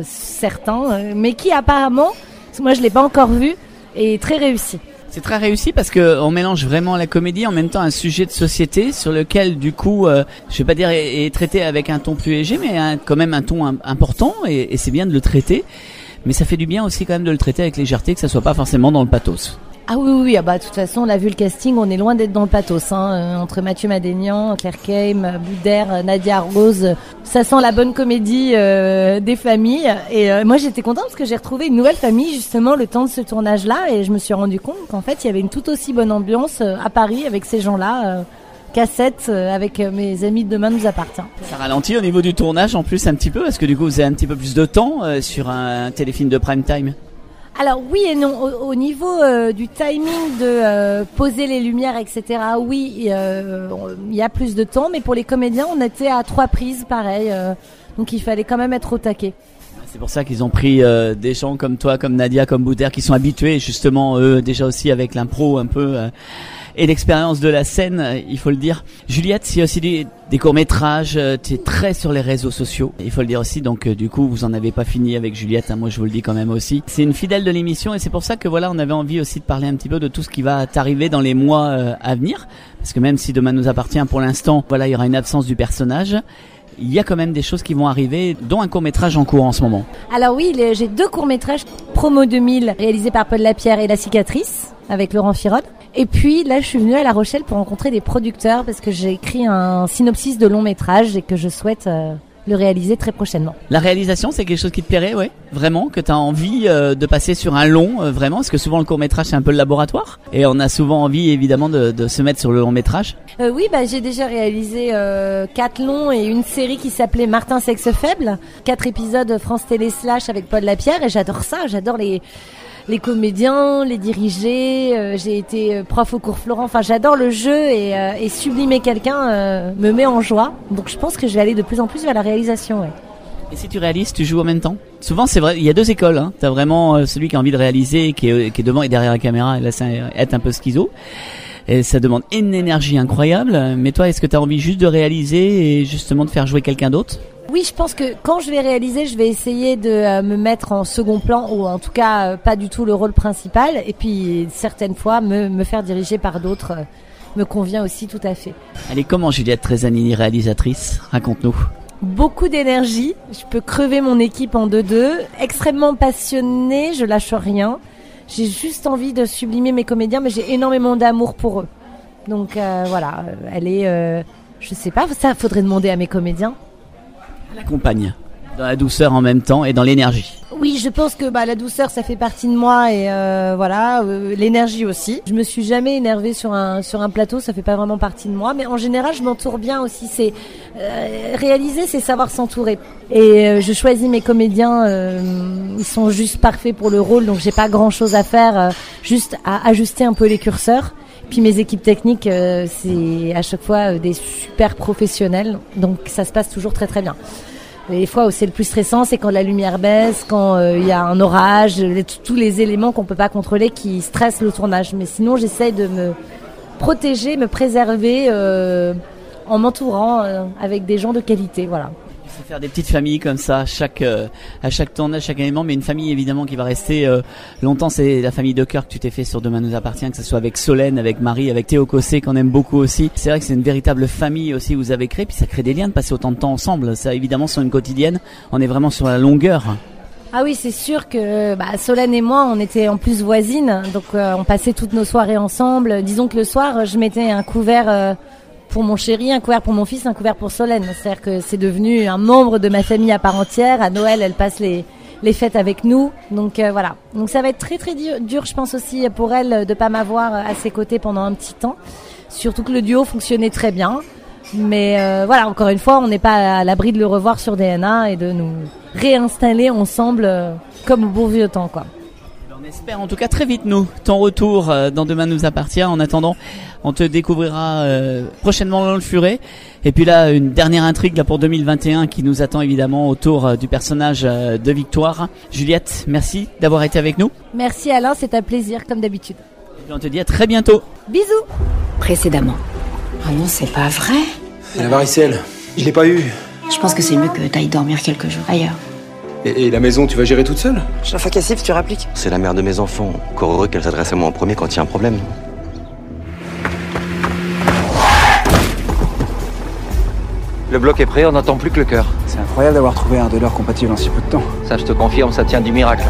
certain, mais qui apparemment, moi je l'ai pas encore vu, est très réussi. C'est très réussi parce que on mélange vraiment la comédie en même temps un sujet de société sur lequel du coup, je vais pas dire est traité avec un ton plus léger, mais quand même un ton important et c'est bien de le traiter. Mais ça fait du bien aussi quand même de le traiter avec légèreté, que ça soit pas forcément dans le pathos. Ah oui, de toute façon, on a vu le casting, on est loin d'être dans le pathos, entre Mathieu Madénian, Claire Keim, Boudère, Nadia Rose, ça sent la bonne comédie des familles. Et moi, j'étais contente parce que j'ai retrouvé une nouvelle famille justement le temps de ce tournage-là, et je me suis rendu compte qu'en fait, il y avait une tout aussi bonne ambiance à Paris avec ces gens-là. Cassette avec mes amis de Demain nous appartient. Ça ralentit au niveau du tournage en plus un petit peu, parce que du coup, vous avez un petit peu plus de temps sur un téléfilm de prime time. Alors oui et non, au niveau du timing de poser les lumières, etc. Oui, il y a plus de temps, mais pour les comédiens, on était à 3 prises, pareil. Donc il fallait quand même être au taquet. C'est pour ça qu'ils ont pris des gens comme toi, comme Nadia, comme Boudère, qui sont habitués justement eux déjà aussi avec l'impro un peu et l'expérience de la scène, il faut le dire. Juliette, c'est aussi des courts-métrages, tu es très sur les réseaux sociaux, il faut le dire aussi, donc du coup vous en avez pas fini avec Juliette, moi je vous le dis quand même aussi. C'est une fidèle de l'émission et c'est pour ça que voilà, on avait envie aussi de parler un petit peu de tout ce qui va t'arriver dans les mois à venir, parce que même si Demain nous appartient pour l'instant, voilà, il y aura une absence du personnage. Il y a quand même des choses qui vont arriver, dont un court-métrage en cours en ce moment. Alors oui, j'ai 2 courts-métrages, Promo 2000, réalisés par Paul Lapierre, et La Cicatrice, avec Laurent Firode. Et puis là, je suis venue à La Rochelle pour rencontrer des producteurs, parce que j'ai écrit un synopsis de long-métrage et que je souhaite le réaliser très prochainement. La réalisation, c'est quelque chose qui te plairait, ouais, vraiment, que tu as envie de passer sur un long, vraiment, parce que souvent le court-métrage c'est un peu le laboratoire, et on a souvent envie évidemment de se mettre sur le long-métrage. Oui, j'ai déjà réalisé 4 longs et une série qui s'appelait Martin Sexe Faible, 4 épisodes France Télé Slash avec Paul Lapierre, et j'adore ça, j'adore les comédiens, les diriger, j'ai été prof au cours Florent, enfin j'adore le jeu et sublimer quelqu'un me met en joie, donc je pense que je vais aller de plus en plus vers la réalisation. Ouais. Et si tu réalises, tu joues en même temps ? Souvent c'est vrai, il y a 2 écoles, t'as vraiment celui qui a envie de réaliser, qui est devant et derrière la caméra, et là c'est être un peu schizo. Et ça demande une énergie incroyable, mais toi est-ce que tu as envie juste de réaliser et justement de faire jouer quelqu'un d'autre ? Oui, je pense que quand je vais réaliser, je vais essayer de me mettre en second plan, ou en tout cas pas du tout le rôle principal, et puis certaines fois me faire diriger par d'autres me convient aussi tout à fait. Allez, comment Juliette Tresanini, réalisatrice ? Raconte-nous. Beaucoup d'énergie, je peux crever mon équipe en 2-2, extrêmement passionnée, je lâche rien. J'ai juste envie de sublimer mes comédiens, mais j'ai énormément d'amour pour eux. Donc voilà, elle est, je sais pas, ça faudrait demander à mes comédiens. La compagne, dans la douceur en même temps et dans l'énergie. Oui, je pense que la douceur ça fait partie de moi et l'énergie aussi. Je me suis jamais énervée sur un plateau, ça fait pas vraiment partie de moi, mais en général je m'entoure bien aussi. C'est réaliser, c'est savoir s'entourer. Et je choisis mes comédiens, ils sont juste parfaits pour le rôle, donc j'ai pas grand chose à faire, juste à ajuster un peu les curseurs. Puis mes équipes techniques, c'est à chaque fois des super professionnels, donc ça se passe toujours très très bien. Les fois où c'est le plus stressant, c'est quand la lumière baisse, quand il y a un orage, tous les éléments qu'on peut pas contrôler qui stressent le tournage. Mais sinon, j'essaye de me protéger, me préserver en m'entourant avec des gens de qualité, voilà. Il C'est faire des petites familles comme ça à chaque tournage, chaque élément, mais une famille évidemment qui va rester longtemps. C'est la famille de cœur que tu t'es fait sur Demain nous appartient, que ce soit avec Solène, avec Marie, avec Théo Cossé qu'on aime beaucoup aussi. C'est vrai que c'est une véritable famille aussi que vous avez créée, puis ça crée des liens de passer autant de temps ensemble. Ça évidemment sur une quotidienne, on est vraiment sur la longueur. Ah oui, c'est sûr que Solène et moi, on était en plus voisines, donc on passait toutes nos soirées ensemble. Disons que le soir, je mettais un couvert pour mon chéri, un couvert pour mon fils, un couvert pour Solène. C'est-à-dire que c'est devenu un membre de ma famille à part entière. À Noël, elle passe les fêtes avec nous. Donc voilà. Donc ça va être très très dur, je pense aussi pour elle de pas m'avoir à ses côtés pendant un petit temps. Surtout que le duo fonctionnait très bien. Mais voilà, encore une fois, on n'est pas à l'abri de le revoir sur DNA et de nous réinstaller ensemble comme au bon vieux temps, quoi. On espère en tout cas très vite, nous, ton retour dans Demain nous appartient. En attendant, on te découvrira prochainement dans le Furet. Et puis là, une dernière intrigue là pour 2021 qui nous attend évidemment autour du personnage de Victoire. Juliette, merci d'avoir été avec nous. Merci Alain, c'est un plaisir comme d'habitude. Et puis on te dit à très bientôt. Bisous. Précédemment. Ah non, c'est pas vrai. La varicelle, je l'ai pas eu. Je pense que c'est mieux que t'ailles dormir quelques jours ailleurs. Et la maison, tu vas gérer toute seule? Chaque fois qu'elle siffle, tu rappliques. C'est la mère de mes enfants. Encore heureux qu'elle s'adresse à moi en premier quand il y a un problème. Le bloc est prêt, on n'attend plus que le cœur. C'est incroyable d'avoir trouvé un donneur compatible en si peu de temps. Ça, je te confirme, ça tient du miracle.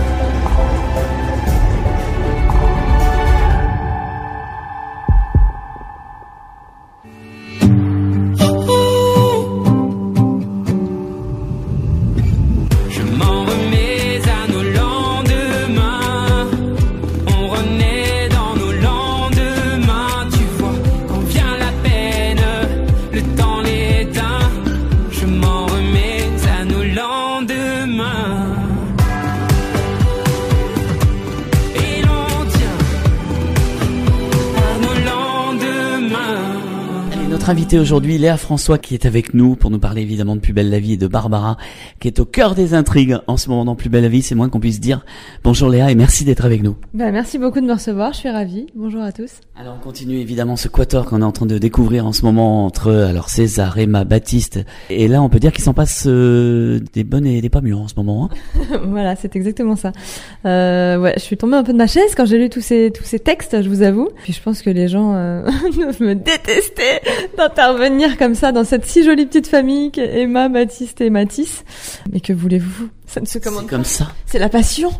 Invité aujourd'hui, Léa François qui est avec nous pour nous parler évidemment de Plus belle la vie et de Barbara qui est au cœur des intrigues en ce moment dans Plus belle la vie. C'est moins qu'on puisse dire. Bonjour Léa et merci d'être avec nous. Merci beaucoup de me recevoir, je suis ravie. Bonjour à tous. Alors on continue évidemment ce quatuor qu'on est en train de découvrir en ce moment entre César, Emma, Baptiste. Et là on peut dire qu'il s'en passe des bonnes et des pas mûres en ce moment. Hein. Voilà, c'est exactement ça. Je suis tombée un peu de ma chaise quand j'ai lu tous ces textes, je vous avoue. Puis je pense que les gens me détestaient d'intervenir comme ça dans cette si jolie petite famille qu'est Emma, Baptiste et Mathis. Mais que voulez-vous? Ça ne se commande pas. C'est comme ça. C'est la passion.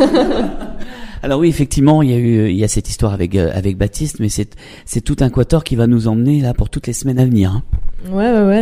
Alors oui, effectivement, il y a cette histoire avec Baptiste, mais c'est tout un quatuor qui va nous emmener là pour toutes les semaines à venir. Hein. Ouais,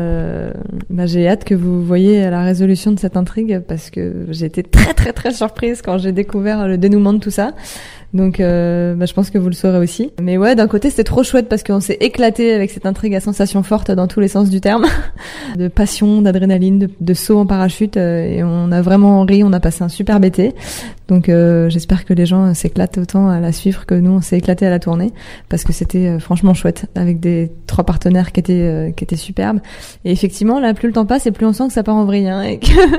là, j'ai hâte que vous voyez la résolution de cette intrigue parce que j'ai été très très très surprise quand j'ai découvert le dénouement de tout ça. Donc, je pense que vous le saurez aussi. Mais ouais, d'un côté, c'était trop chouette parce qu'on s'est éclaté avec cette intrigue à sensations fortes dans tous les sens du terme. De passion, d'adrénaline, de saut en parachute. Et on a vraiment ri, on a passé un super été. Donc, j'espère que les gens s'éclatent autant à la suivre que nous, on s'est éclaté à la tournée. Parce que c'était franchement chouette avec des 3 partenaires qui étaient superbes. Et effectivement, là, plus le temps passe et plus on sent que ça part en vrille, hein,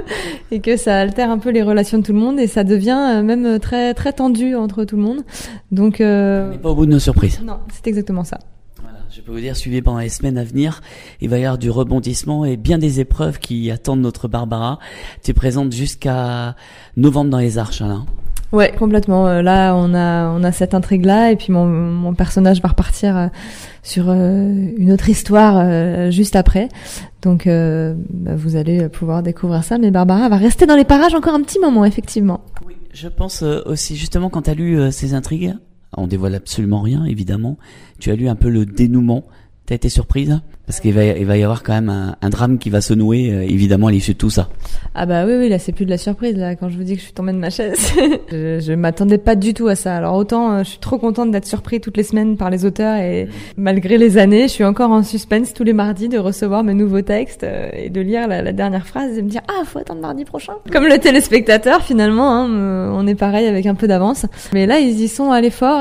et que ça altère un peu les relations de tout le monde et ça devient même très, très tendu entre tout le monde. Donc, on n'est pas au bout de nos surprises. Non, c'est exactement ça. Voilà, je peux vous dire, suivez pendant les semaines à venir, il va y avoir du rebondissement et bien des épreuves qui attendent notre Barbara. Tu es présente jusqu'à novembre dans les Arches, Alain. Ouais, complètement. Là, on a cette intrigue-là, et puis mon personnage va repartir sur une autre histoire juste après. Donc, vous allez pouvoir découvrir ça. Mais Barbara va rester dans les parages encore un petit moment, effectivement. Oui, je pense aussi, justement, quand tu as lu ces intrigues, on dévoile absolument rien, évidemment. Tu as lu un peu le dénouement. T'as été surprise? Parce qu'il va y avoir quand même un drame qui va se nouer, évidemment, à l'issue de tout ça. Ah bah oui, là, c'est plus de la surprise, là, quand je vous dis que je suis tombée de ma chaise. je m'attendais pas du tout à ça. Alors autant, je suis trop contente d'être surprise toutes les semaines par les auteurs et malgré les années, je suis encore en suspense tous les mardis de recevoir mes nouveaux textes et de lire la dernière phrase et me dire « Ah, faut attendre mardi prochain !» Comme le téléspectateur, finalement, hein, on est pareil avec un peu d'avance. Mais là, ils y sont allés fort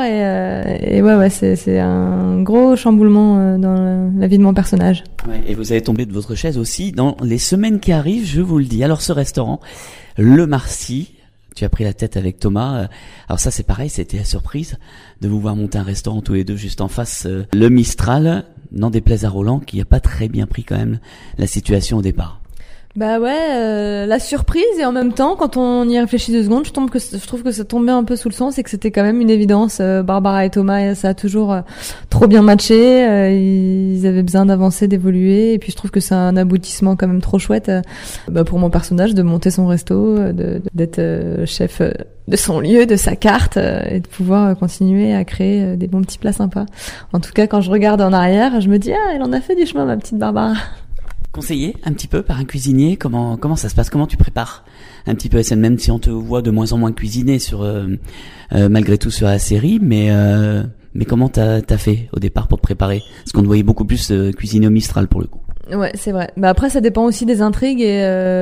et ouais, c'est un gros chamboulement dans la vie de mon personnage. Ouais, et vous allez tomber de votre chaise aussi dans les semaines qui arrivent, je vous le dis. Alors ce restaurant, le Marcy, tu as pris la tête avec Thomas. Alors ça c'est pareil, c'était la surprise de vous voir monter un restaurant tous les deux juste en face, le Mistral, n'en déplaise à Roland qui a pas très bien pris quand même la situation au départ. Bah ouais, la surprise et en même temps, quand on y réfléchit 2 secondes, je trouve que ça tombait un peu sous le sens et que c'était quand même une évidence. Barbara et Thomas, ça a toujours trop bien matché. Ils avaient besoin d'avancer, d'évoluer, et puis je trouve que c'est un aboutissement quand même trop chouette pour mon personnage de monter son resto, d'être chef de son lieu, de sa carte, et de pouvoir continuer à créer des bons petits plats sympas. En tout cas, quand je regarde en arrière, je me dis elle en a fait du chemin, ma petite Barbara. Conseillé un petit peu par un cuisinier, comment ça se passe, comment tu prépares un petit peu, même si on te voit de moins en moins cuisiner malgré tout sur la série, mais comment t'as fait au départ pour te préparer, parce qu'on te voyait beaucoup plus cuisiner au Mistral pour le coup. Ouais, c'est vrai. Bah après, ça dépend aussi des intrigues et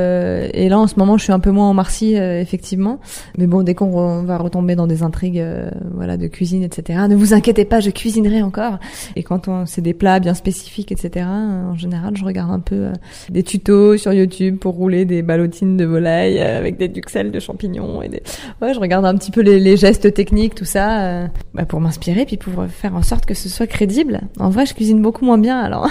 là en ce moment, je suis un peu moins en Marcy, effectivement. Mais bon, dès qu'on va retomber dans des intrigues, de cuisine, etc. Ne vous inquiétez pas, je cuisinerai encore. Et quand c'est des plats bien spécifiques, etc. En général, je regarde un peu des tutos sur YouTube pour rouler des ballotines de volaille avec des duxelles de champignons je regarde un petit peu les gestes techniques, tout ça, pour m'inspirer puis pour faire en sorte que ce soit crédible. En vrai, je cuisine beaucoup moins bien, alors.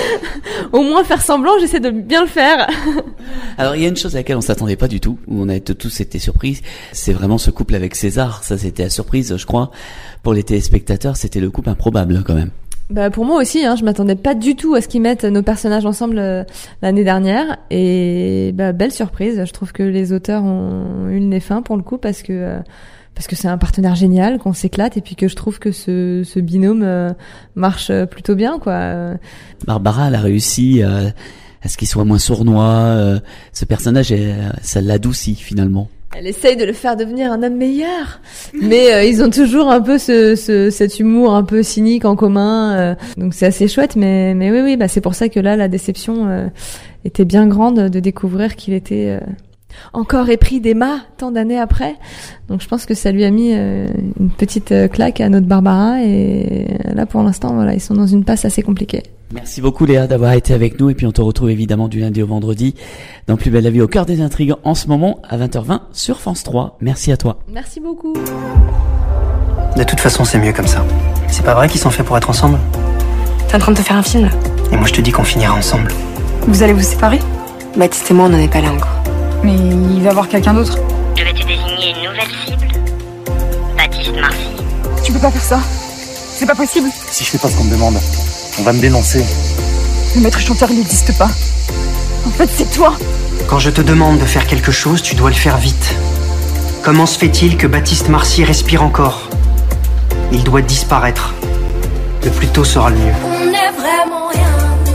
Au moins faire semblant, j'essaie de bien le faire. Alors il y a une chose à laquelle on s'attendait pas du tout, où on a tous été surpris, c'est vraiment ce couple avec César. Ça, c'était la surprise, je crois. Pour les téléspectateurs, c'était le couple improbable quand même. Bah pour moi aussi, je m'attendais pas du tout à ce qu'ils mettent nos personnages ensemble l'année dernière, et belle surprise. Je trouve que les auteurs ont eu le nez fin pour le coup, parce que c'est un partenaire génial, qu'on s'éclate, et puis que je trouve que ce binôme marche plutôt bien, quoi. Barbara, elle a réussi à ce qu'il soit moins sournois. Ce personnage, ça l'adoucit finalement. Elle essaye de le faire devenir un homme meilleur, mais ils ont toujours un peu cet humour un peu cynique en commun, donc c'est assez chouette. Mais oui, c'est pour ça que là, la déception était bien grande de découvrir qu'il était encore épris d'Emma tant d'années après. Donc je pense que ça lui a mis une petite claque à notre Barbara, et là pour l'instant ils sont dans une passe assez compliquée. Merci beaucoup Léa d'avoir été avec nous, et puis on te retrouve évidemment du lundi au vendredi dans Plus belle la vie, au cœur des intrigues, en ce moment à 20h20 sur France 3. Merci à toi. Merci beaucoup. De toute façon, c'est mieux comme ça. C'est pas vrai qu'ils sont faits pour être ensemble? T'es en train de te faire un film là? Et moi je te dis qu'on finira ensemble. Vous allez vous séparer? Baptiste et moi, on n'en est pas là encore. Mais il va y avoir quelqu'un d'autre. Je vais te désigner une nouvelle cible. Baptiste Marcy. Tu peux pas faire ça. C'est pas possible. Si je fais pas ce qu'on me demande, on va me dénoncer. Le maître chanteur, il n'existe pas. En fait, c'est toi. Quand je te demande de faire quelque chose, tu dois le faire vite. Comment se fait-il que Baptiste Marcy respire encore? Il doit disparaître. Le plus tôt sera le mieux. On est vraiment rien.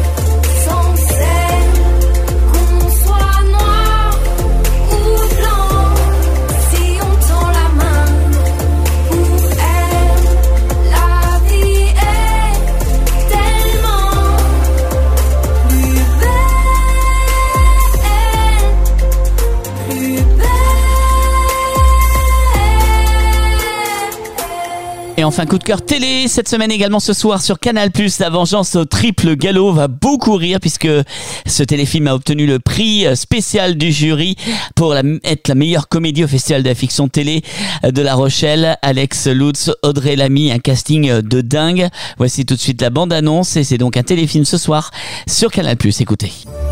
Et enfin, coup de cœur télé, cette semaine également ce soir sur Canal+, La vengeance au triple galop va beaucoup rire, puisque ce téléfilm a obtenu le prix spécial du jury pour être la meilleure comédie au Festival de la fiction télé de La Rochelle. Alex Lutz, Audrey Lamy, un casting de dingue. Voici tout de suite la bande-annonce, et c'est donc un téléfilm ce soir sur Canal+. Écoutez.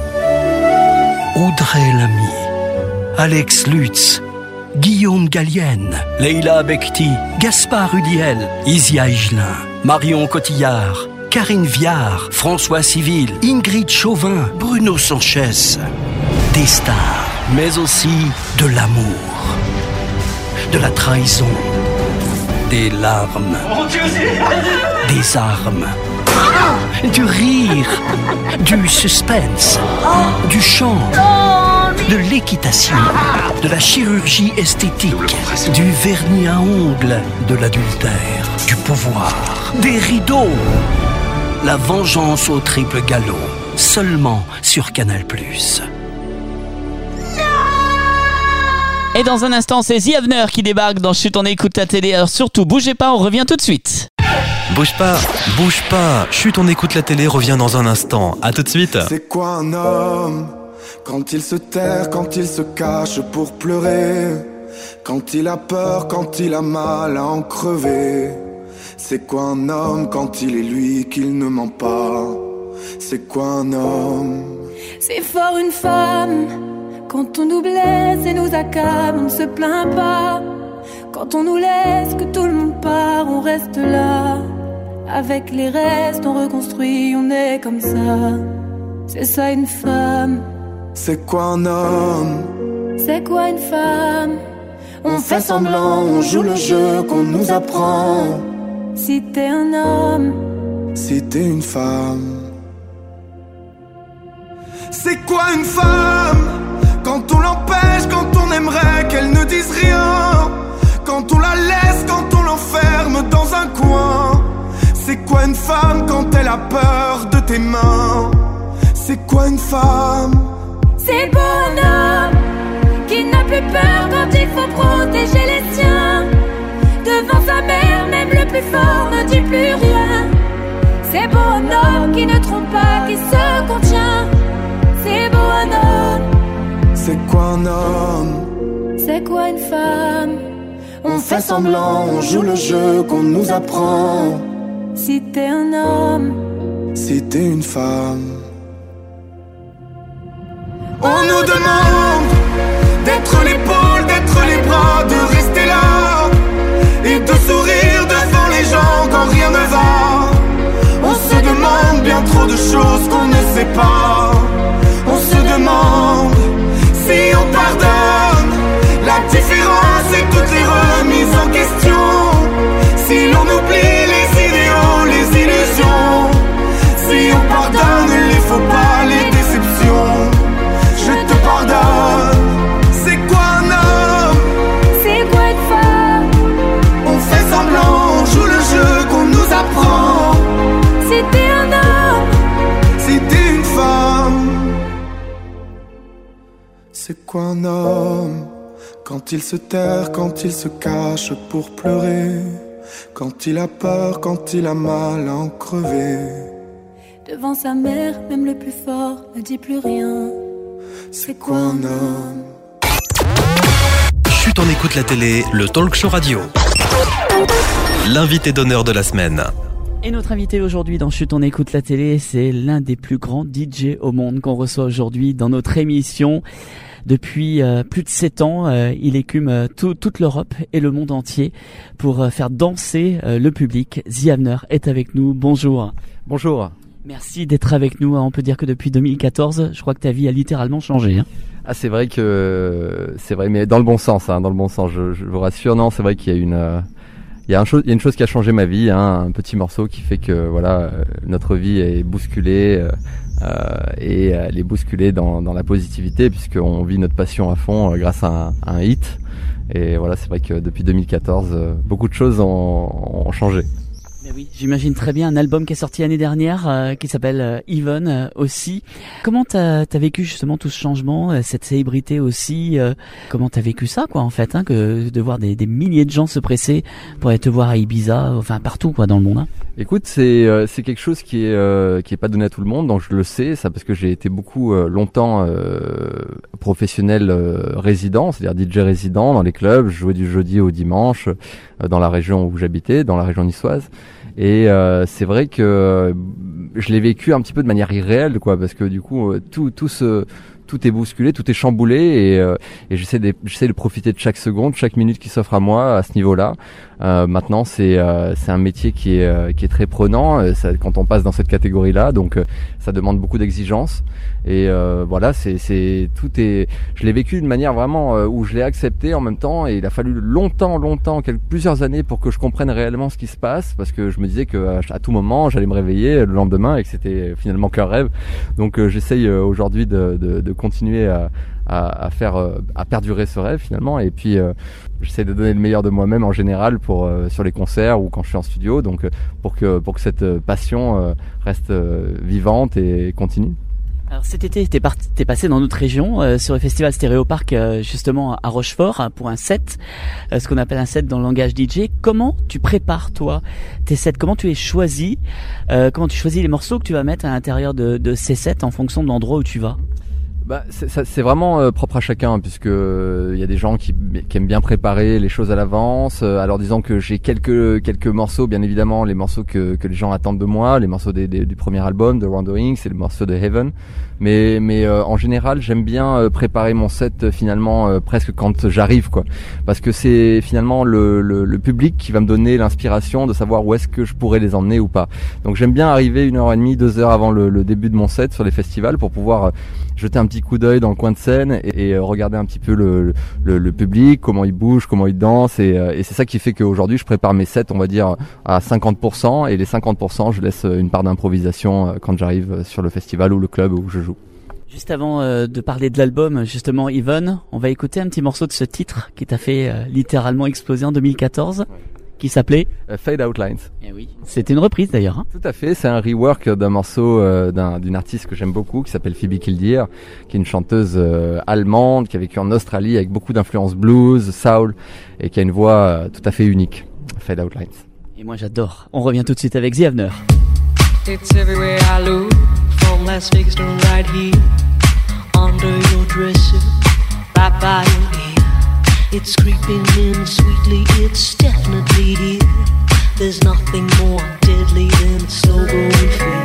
Audrey Lamy, Alex Lutz, Guillaume Gallienne, Leila Bekti, Gaspard Huliel, Isia Higelin, Marion Cotillard, Karine Viard, François Civil, Ingrid Chauvin, Bruno Sanchez. Des stars, mais aussi de l'amour, de la trahison, des larmes, des armes, du rire, du suspense, du chant, de l'équitation, de la chirurgie esthétique, du vernis à ongles, de l'adultère, du pouvoir, des rideaux. La vengeance au triple galop, seulement sur Canal+. Et dans un instant, c'est The Avener qui débarque dans Chut, on écoute la télé. Alors surtout, bougez pas, on revient tout de suite. Bouge pas. Chut, on écoute la télé, revient dans un instant. À tout de suite. C'est quoi un homme? Quand il se terre, quand il se cache pour pleurer, quand il a peur, quand il a mal à en crever. C'est quoi un homme quand il est lui qu'il ne ment pas? C'est quoi un homme? C'est fort une femme. Quand on nous blesse et nous accable, on ne se plaint pas. Quand on nous laisse, que tout le monde part, on reste là. Avec les restes, on reconstruit, on est comme ça. C'est ça une femme. C'est quoi un homme? C'est quoi une femme? On fait semblant, on joue le jeu qu'on nous apprend. Si t'es un homme, si t'es une femme. C'est quoi une femme? Quand on l'empêche, quand on aimerait qu'elle ne dise rien. Quand on la laisse, quand on l'enferme dans un coin. C'est quoi une femme quand elle a peur de tes mains? C'est quoi une femme? c'est beau un homme qui n'a plus peur quand il faut protéger les siens. Devant sa mère, même le plus fort ne dit plus rien. C'est beau un homme qui ne trompe pas, qui se contient. C'est beau un homme. C'est quoi un homme? C'est quoi une femme? On fait semblant, on joue le jeu qu'on nous apprend. Si t'es un homme, si t'es une femme. On nous demande d'être l'épaule, d'être les bras, de rester là et de sourire devant les gens quand rien ne va. On se demande bien trop de choses qu'on ne sait pas. On se demande si on pardonne la différence et toutes les remises en question. Si l'on oublie les idéaux, les illusions. Si on pardonne les faux pas, les déceptions. Je te pardonne. C'est quoi un homme? C'est quoi une femme? On fait semblant, on joue le jeu qu'on nous apprend. Si t'es un homme, si t'es une femme. C'est quoi un homme? Quand il se terre, quand il se cache pour pleurer. Quand il a peur, quand il a mal à en crever. devant sa mère, même le plus fort ne dit plus rien. C'est quoi un homme? Chut, on écoute la télé, le talk show radio. L'invité d'honneur de la semaine. Et notre invité aujourd'hui dans Chut, on écoute la télé, c'est l'un des plus grands DJ au monde qu'on reçoit aujourd'hui dans notre émission. Depuis plus de 7 ans, il écume toute l'Europe et le monde entier pour faire danser le public. The Havner est avec nous. Bonjour. Bonjour. Merci d'être avec nous. On peut dire que depuis 2014, je crois que ta vie a littéralement changé. Ah, c'est vrai, mais dans le bon sens, dans le bon sens. Je vous rassure. Non, c'est vrai qu'il y a il y a une chose qui a changé ma vie, un petit morceau qui fait que voilà, notre vie est bousculée et elle est bousculée dans la positivité puisqu'on vit notre passion à fond grâce à un hit. Et voilà, c'est vrai que depuis 2014, beaucoup de choses ont changé. Mais oui, j'imagine très bien un album qui est sorti l'année dernière qui s'appelle Even aussi. Comment t'as vécu justement tout ce changement, cette célébrité aussi comment t'as vécu ça quoi en fait que de voir des milliers de gens se presser pour aller te voir à Ibiza, enfin partout quoi dans le monde. Écoute, c'est quelque chose qui est pas donné à tout le monde, donc je le sais ça parce que j'ai été beaucoup longtemps professionnel résident, c'est-à-dire DJ résident dans les clubs, je jouais du jeudi au dimanche dans la région où j'habitais, dans la région niçoise. Et c'est vrai que je l'ai vécu un petit peu de manière irréelle quoi, parce que du coup tout est bousculé, tout est chamboulé et j'essaie de profiter de chaque seconde, chaque minute qui s'offre à moi à ce niveau-là. Maintenant c'est un métier qui est très prenant quand on passe dans cette catégorie-là, donc ça demande beaucoup d'exigences et voilà, je l'ai vécu d'une manière vraiment où je l'ai accepté en même temps et il a fallu longtemps, plusieurs années pour que je comprenne réellement ce qui se passe parce que je me disais que à tout moment j'allais me réveiller le lendemain et que c'était finalement qu'un rêve. Donc j'essaye aujourd'hui de continuer à perdurer ce rêve finalement et puis j'essaie de donner le meilleur de moi-même en général sur les concerts ou quand je suis en studio, donc pour que cette passion reste vivante et continue. Alors cet été, t'es passé dans notre région sur le festival Stéréopark justement à Rochefort pour un set, ce qu'on appelle un set dans le langage DJ. Comment tu prépares toi tes sets? Comment tu choisis les morceaux que tu vas mettre à l'intérieur de ces sets en fonction de l'endroit où tu vas? C'est vraiment propre à chacun, puisque il y a des gens qui aiment bien préparer les choses à l'avance. Alors disons que j'ai quelques morceaux, bien évidemment, les morceaux que les gens attendent de moi, les morceaux du premier album de Wanderings, c'est les morceaux de Heaven. Mais en général, j'aime bien préparer mon set finalement presque quand j'arrive, quoi, parce que c'est finalement le public qui va me donner l'inspiration de savoir où est-ce que je pourrais les emmener ou pas. Donc j'aime bien arriver 1h30, 2 heures avant le début de mon set sur les festivals pour pouvoir jeter un petit coup d'œil dans le coin de scène et regarder un petit peu le public, comment il bouge, comment il danse, et c'est ça qui fait qu'aujourd'hui je prépare mes sets, on va dire, à 50%, et les 50% je laisse une part d'improvisation quand j'arrive sur le festival ou le club où je joue. Juste avant de parler de l'album, justement, Yvonne, on va écouter un petit morceau de ce titre qui t'a fait littéralement exploser en 2014. Qui s'appelait Fade Out Lines. Eh oui. C'était une reprise d'ailleurs. Hein. Tout à fait, c'est un rework d'un morceau d'une artiste que j'aime beaucoup qui s'appelle Phoebe Kildare, qui est une chanteuse allemande qui a vécu en Australie avec beaucoup d'influences blues, soul, et qui a une voix tout à fait unique. Fade Out Lines. Et moi j'adore. On revient tout de suite avec The Avener. It's everywhere I look, from Las Vegas to right here, under your dresser, right by your ear. It's creeping in sweetly, it's definitely here. There's nothing more deadly than a slow growing fear.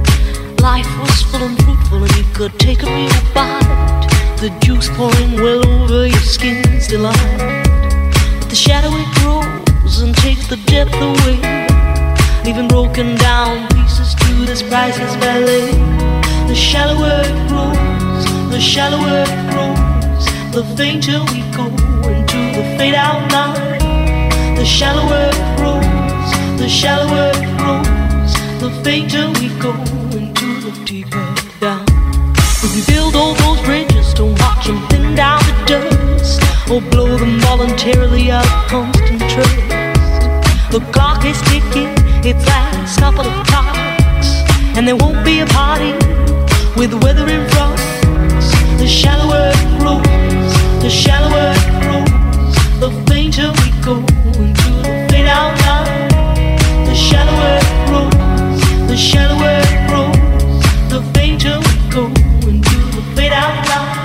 Life was full and fruitful and you could take a real bite. The juice pouring well over your skin's delight. But the shadow it grows and takes the depth away, leaving broken down pieces to this priceless ballet. The shallower it grows, the shallower it grows, the fainter we go into the fade out line. The shallower it grows, the shallower it grows, the fainter we go into the deeper down. If we build all those bridges, don't watch them thin down to dust, or blow them voluntarily out of constant trust. The clock is ticking, its last couple of clocks, and there won't be a party with the weather in front. The shallower it grows, the shallower it grows, the fainter we go into the fade out line. The shallower it grows, the shallower it grows, the fainter we go into the fade out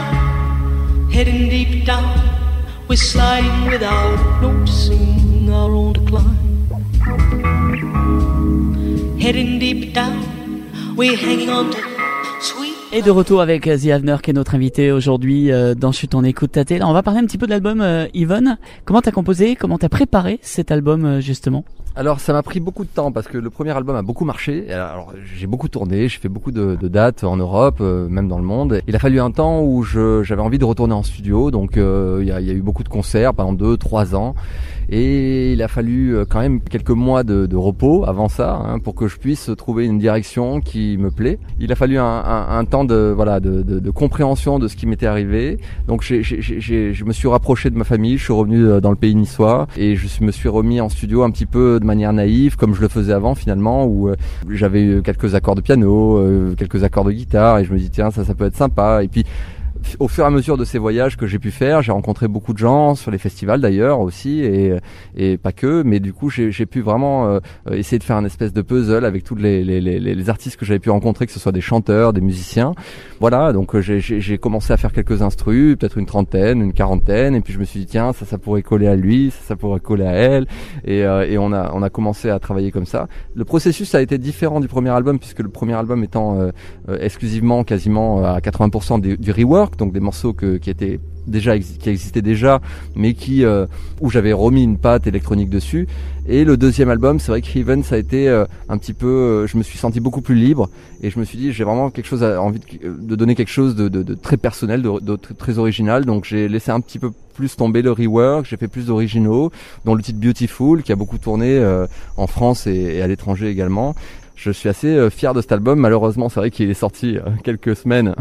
line. Heading deep down, we're sliding without noticing our own decline. Heading deep down, we're hanging on to sweet. Et de retour avec The Avener qui est notre invité aujourd'hui dans Chut on écoute ta télé. On va parler un petit peu de l'album Yvonne. Comment t'as composé, comment t'as préparé cet album justement? Alors ça m'a pris beaucoup de temps parce que le premier album a beaucoup marché. Alors j'ai beaucoup tourné, j'ai fait beaucoup de dates en Europe, même dans le monde. Il a fallu un temps où j'avais envie de retourner en studio, donc il y a eu beaucoup de concerts pendant 2-3 ans. Et il a fallu quand même quelques mois de repos avant ça, hein, pour que je puisse trouver une direction qui me plaît. Il a fallu un temps de compréhension de ce qui m'était arrivé. Donc je me suis rapproché de ma famille, je suis revenu dans le pays niçois et je me suis remis en studio un petit peu de manière naïve, comme je le faisais avant finalement, où j'avais quelques accords de piano, quelques accords de guitare, et je me dis tiens ça peut être sympa. Et puis au fur et à mesure de ces voyages que j'ai pu faire, j'ai rencontré beaucoup de gens sur les festivals d'ailleurs aussi, et pas que, mais du coup j'ai pu vraiment essayer de faire un espèce de puzzle avec tous les artistes que j'avais pu rencontrer, que ce soit des chanteurs, des musiciens. Voilà, donc j'ai commencé à faire quelques instrus, peut-être une trentaine, une quarantaine, et puis je me suis dit tiens ça pourrait coller à lui, ça pourrait coller à elle, et on a commencé à travailler comme ça. Le processus a été différent du premier album, puisque le premier album étant exclusivement quasiment à 80% du rework, donc des morceaux qui existaient déjà, mais où j'avais remis une patte électronique dessus. Et le deuxième album, c'est vrai que Heaven, ça a été un petit peu, je me suis senti beaucoup plus libre, et je me suis dit j'ai vraiment envie de donner quelque chose de très personnel, de très original. Donc j'ai laissé un petit peu plus tomber le rework, j'ai fait plus d'originaux, dont le titre Beautiful qui a beaucoup tourné en France et à l'étranger également. Je suis assez fier de cet album. Malheureusement, c'est vrai qu'il est sorti quelques semaines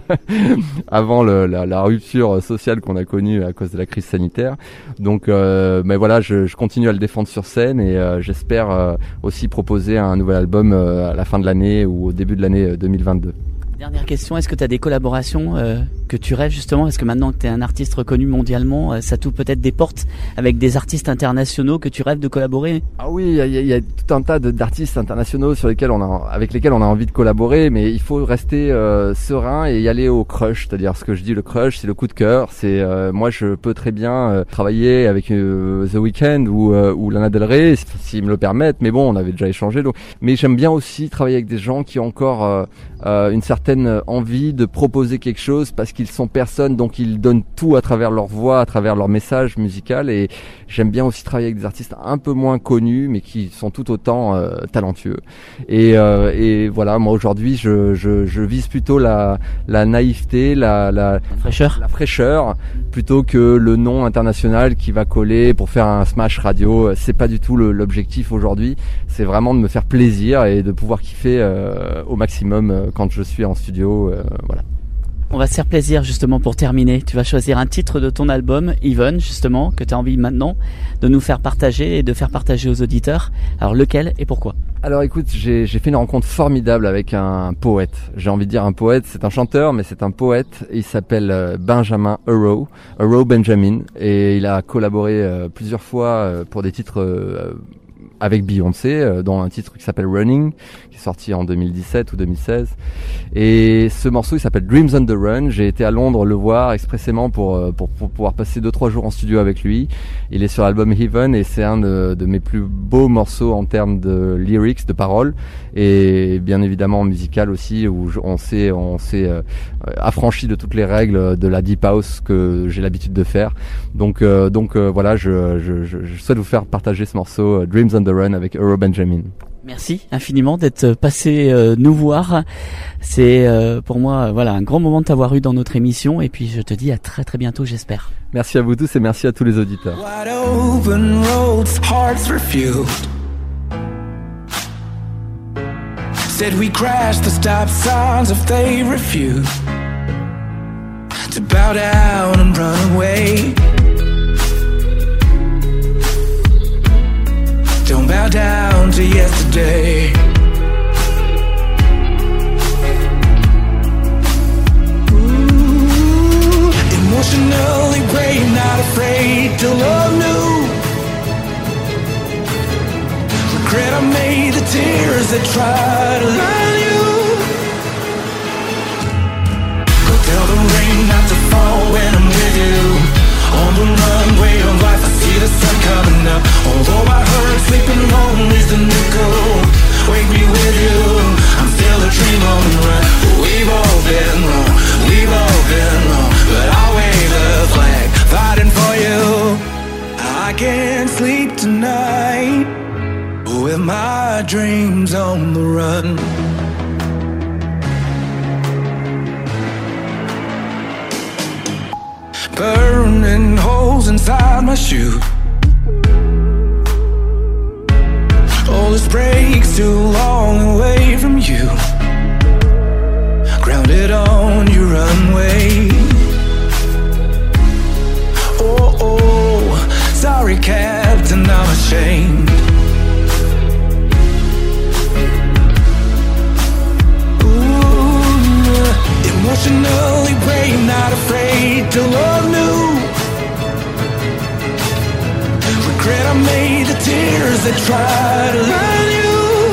avant la rupture sociale qu'on a connue à cause de la crise sanitaire. Donc, mais voilà, je continue à le défendre sur scène, et j'espère aussi proposer un nouvel album à la fin de l'année ou au début de l'année 2022. Dernière question, est-ce que tu as des collaborations que tu rêves justement, parce que maintenant que tu es un artiste reconnu mondialement, ça t'ouvre peut-être des portes avec des artistes internationaux que tu rêves de collaborer? Ah oui, il y a tout un tas d'artistes internationaux avec lesquels on a envie de collaborer, mais il faut rester serein et y aller au crush, c'est-à-dire ce que je dis, le crush, c'est le coup de cœur. C'est moi, je peux très bien travailler avec The Weeknd ou Lana Del Rey s'ils me le permettent, mais bon, on avait déjà échangé. Donc, mais j'aime bien aussi travailler avec des gens qui ont encore une certaine envie de proposer quelque chose parce qu'ils sont personnes, donc ils donnent tout à travers leur voix, à travers leur message musical. Et j'aime bien aussi travailler avec des artistes un peu moins connus mais qui sont tout autant talentueux. Et voilà, moi aujourd'hui je vise plutôt la naïveté, la fraîcheur plutôt que le nom international qui va coller pour faire un smash radio. C'est pas du tout l'objectif aujourd'hui. C'est vraiment de me faire plaisir et de pouvoir kiffer au maximum quand je suis en studio. Voilà. On va se faire plaisir justement pour terminer. Tu vas choisir un titre de ton album, Even, justement, que tu as envie maintenant de nous faire partager et de faire partager aux auditeurs. Alors lequel et pourquoi? Alors écoute, j'ai fait une rencontre formidable avec un poète. J'ai envie de dire un poète, c'est un chanteur, mais c'est un poète. Il s'appelle Benjamin Euro Benjamin, et il a collaboré plusieurs fois pour des titres avec Beyoncé, dont un titre qui s'appelle Running, qui est sorti en 2017 ou 2016. Et ce morceau, il s'appelle Dreams on the Run. J'ai été à Londres le voir expressément pour pouvoir passer 2-3 jours en studio avec lui. Il est sur l'album Heaven et c'est un de mes plus beaux morceaux en termes de lyrics, de paroles, et bien évidemment musical aussi, où on s'est affranchi de toutes les règles de la deep house que j'ai l'habitude de faire. Donc voilà, je souhaite vous faire partager ce morceau Dreams on the Run avec Euro Benjamin. Merci infiniment d'être passé nous voir. C'est pour moi un grand moment de t'avoir eu dans notre émission, et puis je te dis à très très bientôt, j'espère. Merci à vous tous et merci à tous les auditeurs. Wide open roads, hearts refused. Said we crash the stop signs if they refuse to bow down and run away. Don't bow down to yesterday. Ooh, emotionally brave, not afraid to love new. Regret I made the tears that try to learn you. Go tell the rain not to fall when I'm with you. On the runway of life, I see the sun coming up. Although I heard sleeping home is the new code. Wake me with you, I'm still a dream on the run. We've all been wrong, we've all been wrong, but I'll wave the flag, fighting for you. I can't sleep tonight with my dreams on the run. Burning holes inside my shoes. All this breaks too long away from you. Grounded on your runway. Oh, sorry Captain, I'm ashamed. Emotionally brave, not afraid to love new. Regret I made the tears that try to learn you.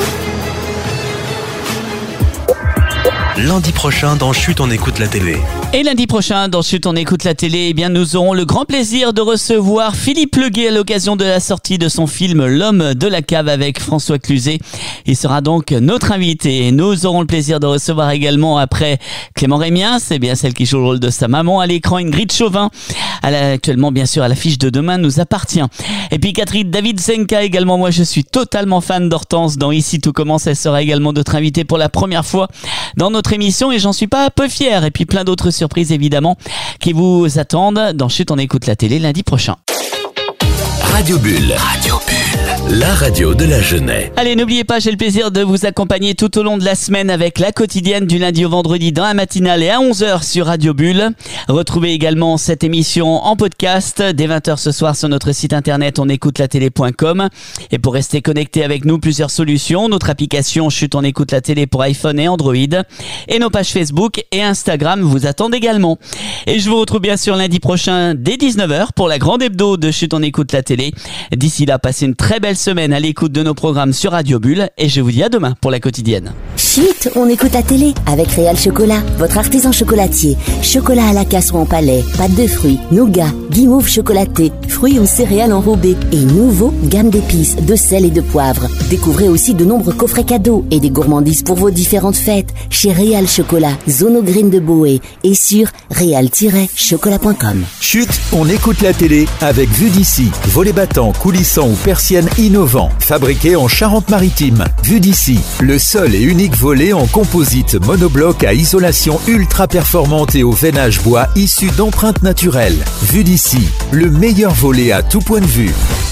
Lundi prochain dans Chut on écoute la télé. Et lundi prochain, dans Chut on écoute la télé, eh bien nous aurons le grand plaisir de recevoir Philippe Leguet à l'occasion de la sortie de son film L'homme de la cave avec François Cluzet. Il sera donc notre invité. Et nous aurons le plaisir de recevoir également après Clément Rémiens, c'est bien celle qui joue le rôle de sa maman à l'écran, Ingrid Chauvin. Elle est actuellement bien sûr à l'affiche de Demain nous appartient. Et puis Catherine David Zenka également, moi je suis totalement fan d'Hortense dans Ici tout commence. Elle sera également notre invitée pour la première fois dans notre émission et j'en suis pas peu fier. Et puis plein d'autres surprises évidemment qui vous attendent dans Chut on écoute la télé lundi prochain. Radio Bulle. Radio Bulle. la radio de la Genève. Allez, n'oubliez pas, j'ai le plaisir de vous accompagner tout au long de la semaine avec la quotidienne du lundi au vendredi dans la matinale et à 11h sur Radio Bulle. Retrouvez également cette émission en podcast dès 20h ce soir sur notre site internet onécoutelatélé.com. Et pour rester connecté avec nous, plusieurs solutions. Notre application Chut on écoute la télé pour iPhone et Android. Et nos pages Facebook et Instagram vous attendent également. Et je vous retrouve bien sûr lundi prochain dès 19h pour la grande hebdo de Chut on écoute la télé. D'ici là, passez une très belle semaine à l'écoute de nos programmes sur Radio Bulle et je vous dis à demain pour la quotidienne. Chut, on écoute la télé avec Réal Chocolat, votre artisan chocolatier. Chocolat à la casse ou en palais, pâte de fruits, nougat, guimauve chocolaté, fruits ou céréales enrobées et nouveau gamme d'épices, de sel et de poivre. Découvrez aussi de nombreux coffrets cadeaux et des gourmandises pour vos différentes fêtes chez Réal Chocolat, zone au Green de Boé et sur réal-chocolat.com. Chut, on écoute la télé avec Vue d'ici. Volets battants, coulissants ou persiennes innovants, fabriqués en Charente-Maritime. Vue d'ici, le seul et unique volet en composite monobloc à isolation ultra performante et au veinage bois issu d'empreintes naturelles. Vue d'ici, le meilleur volet à tout point de vue.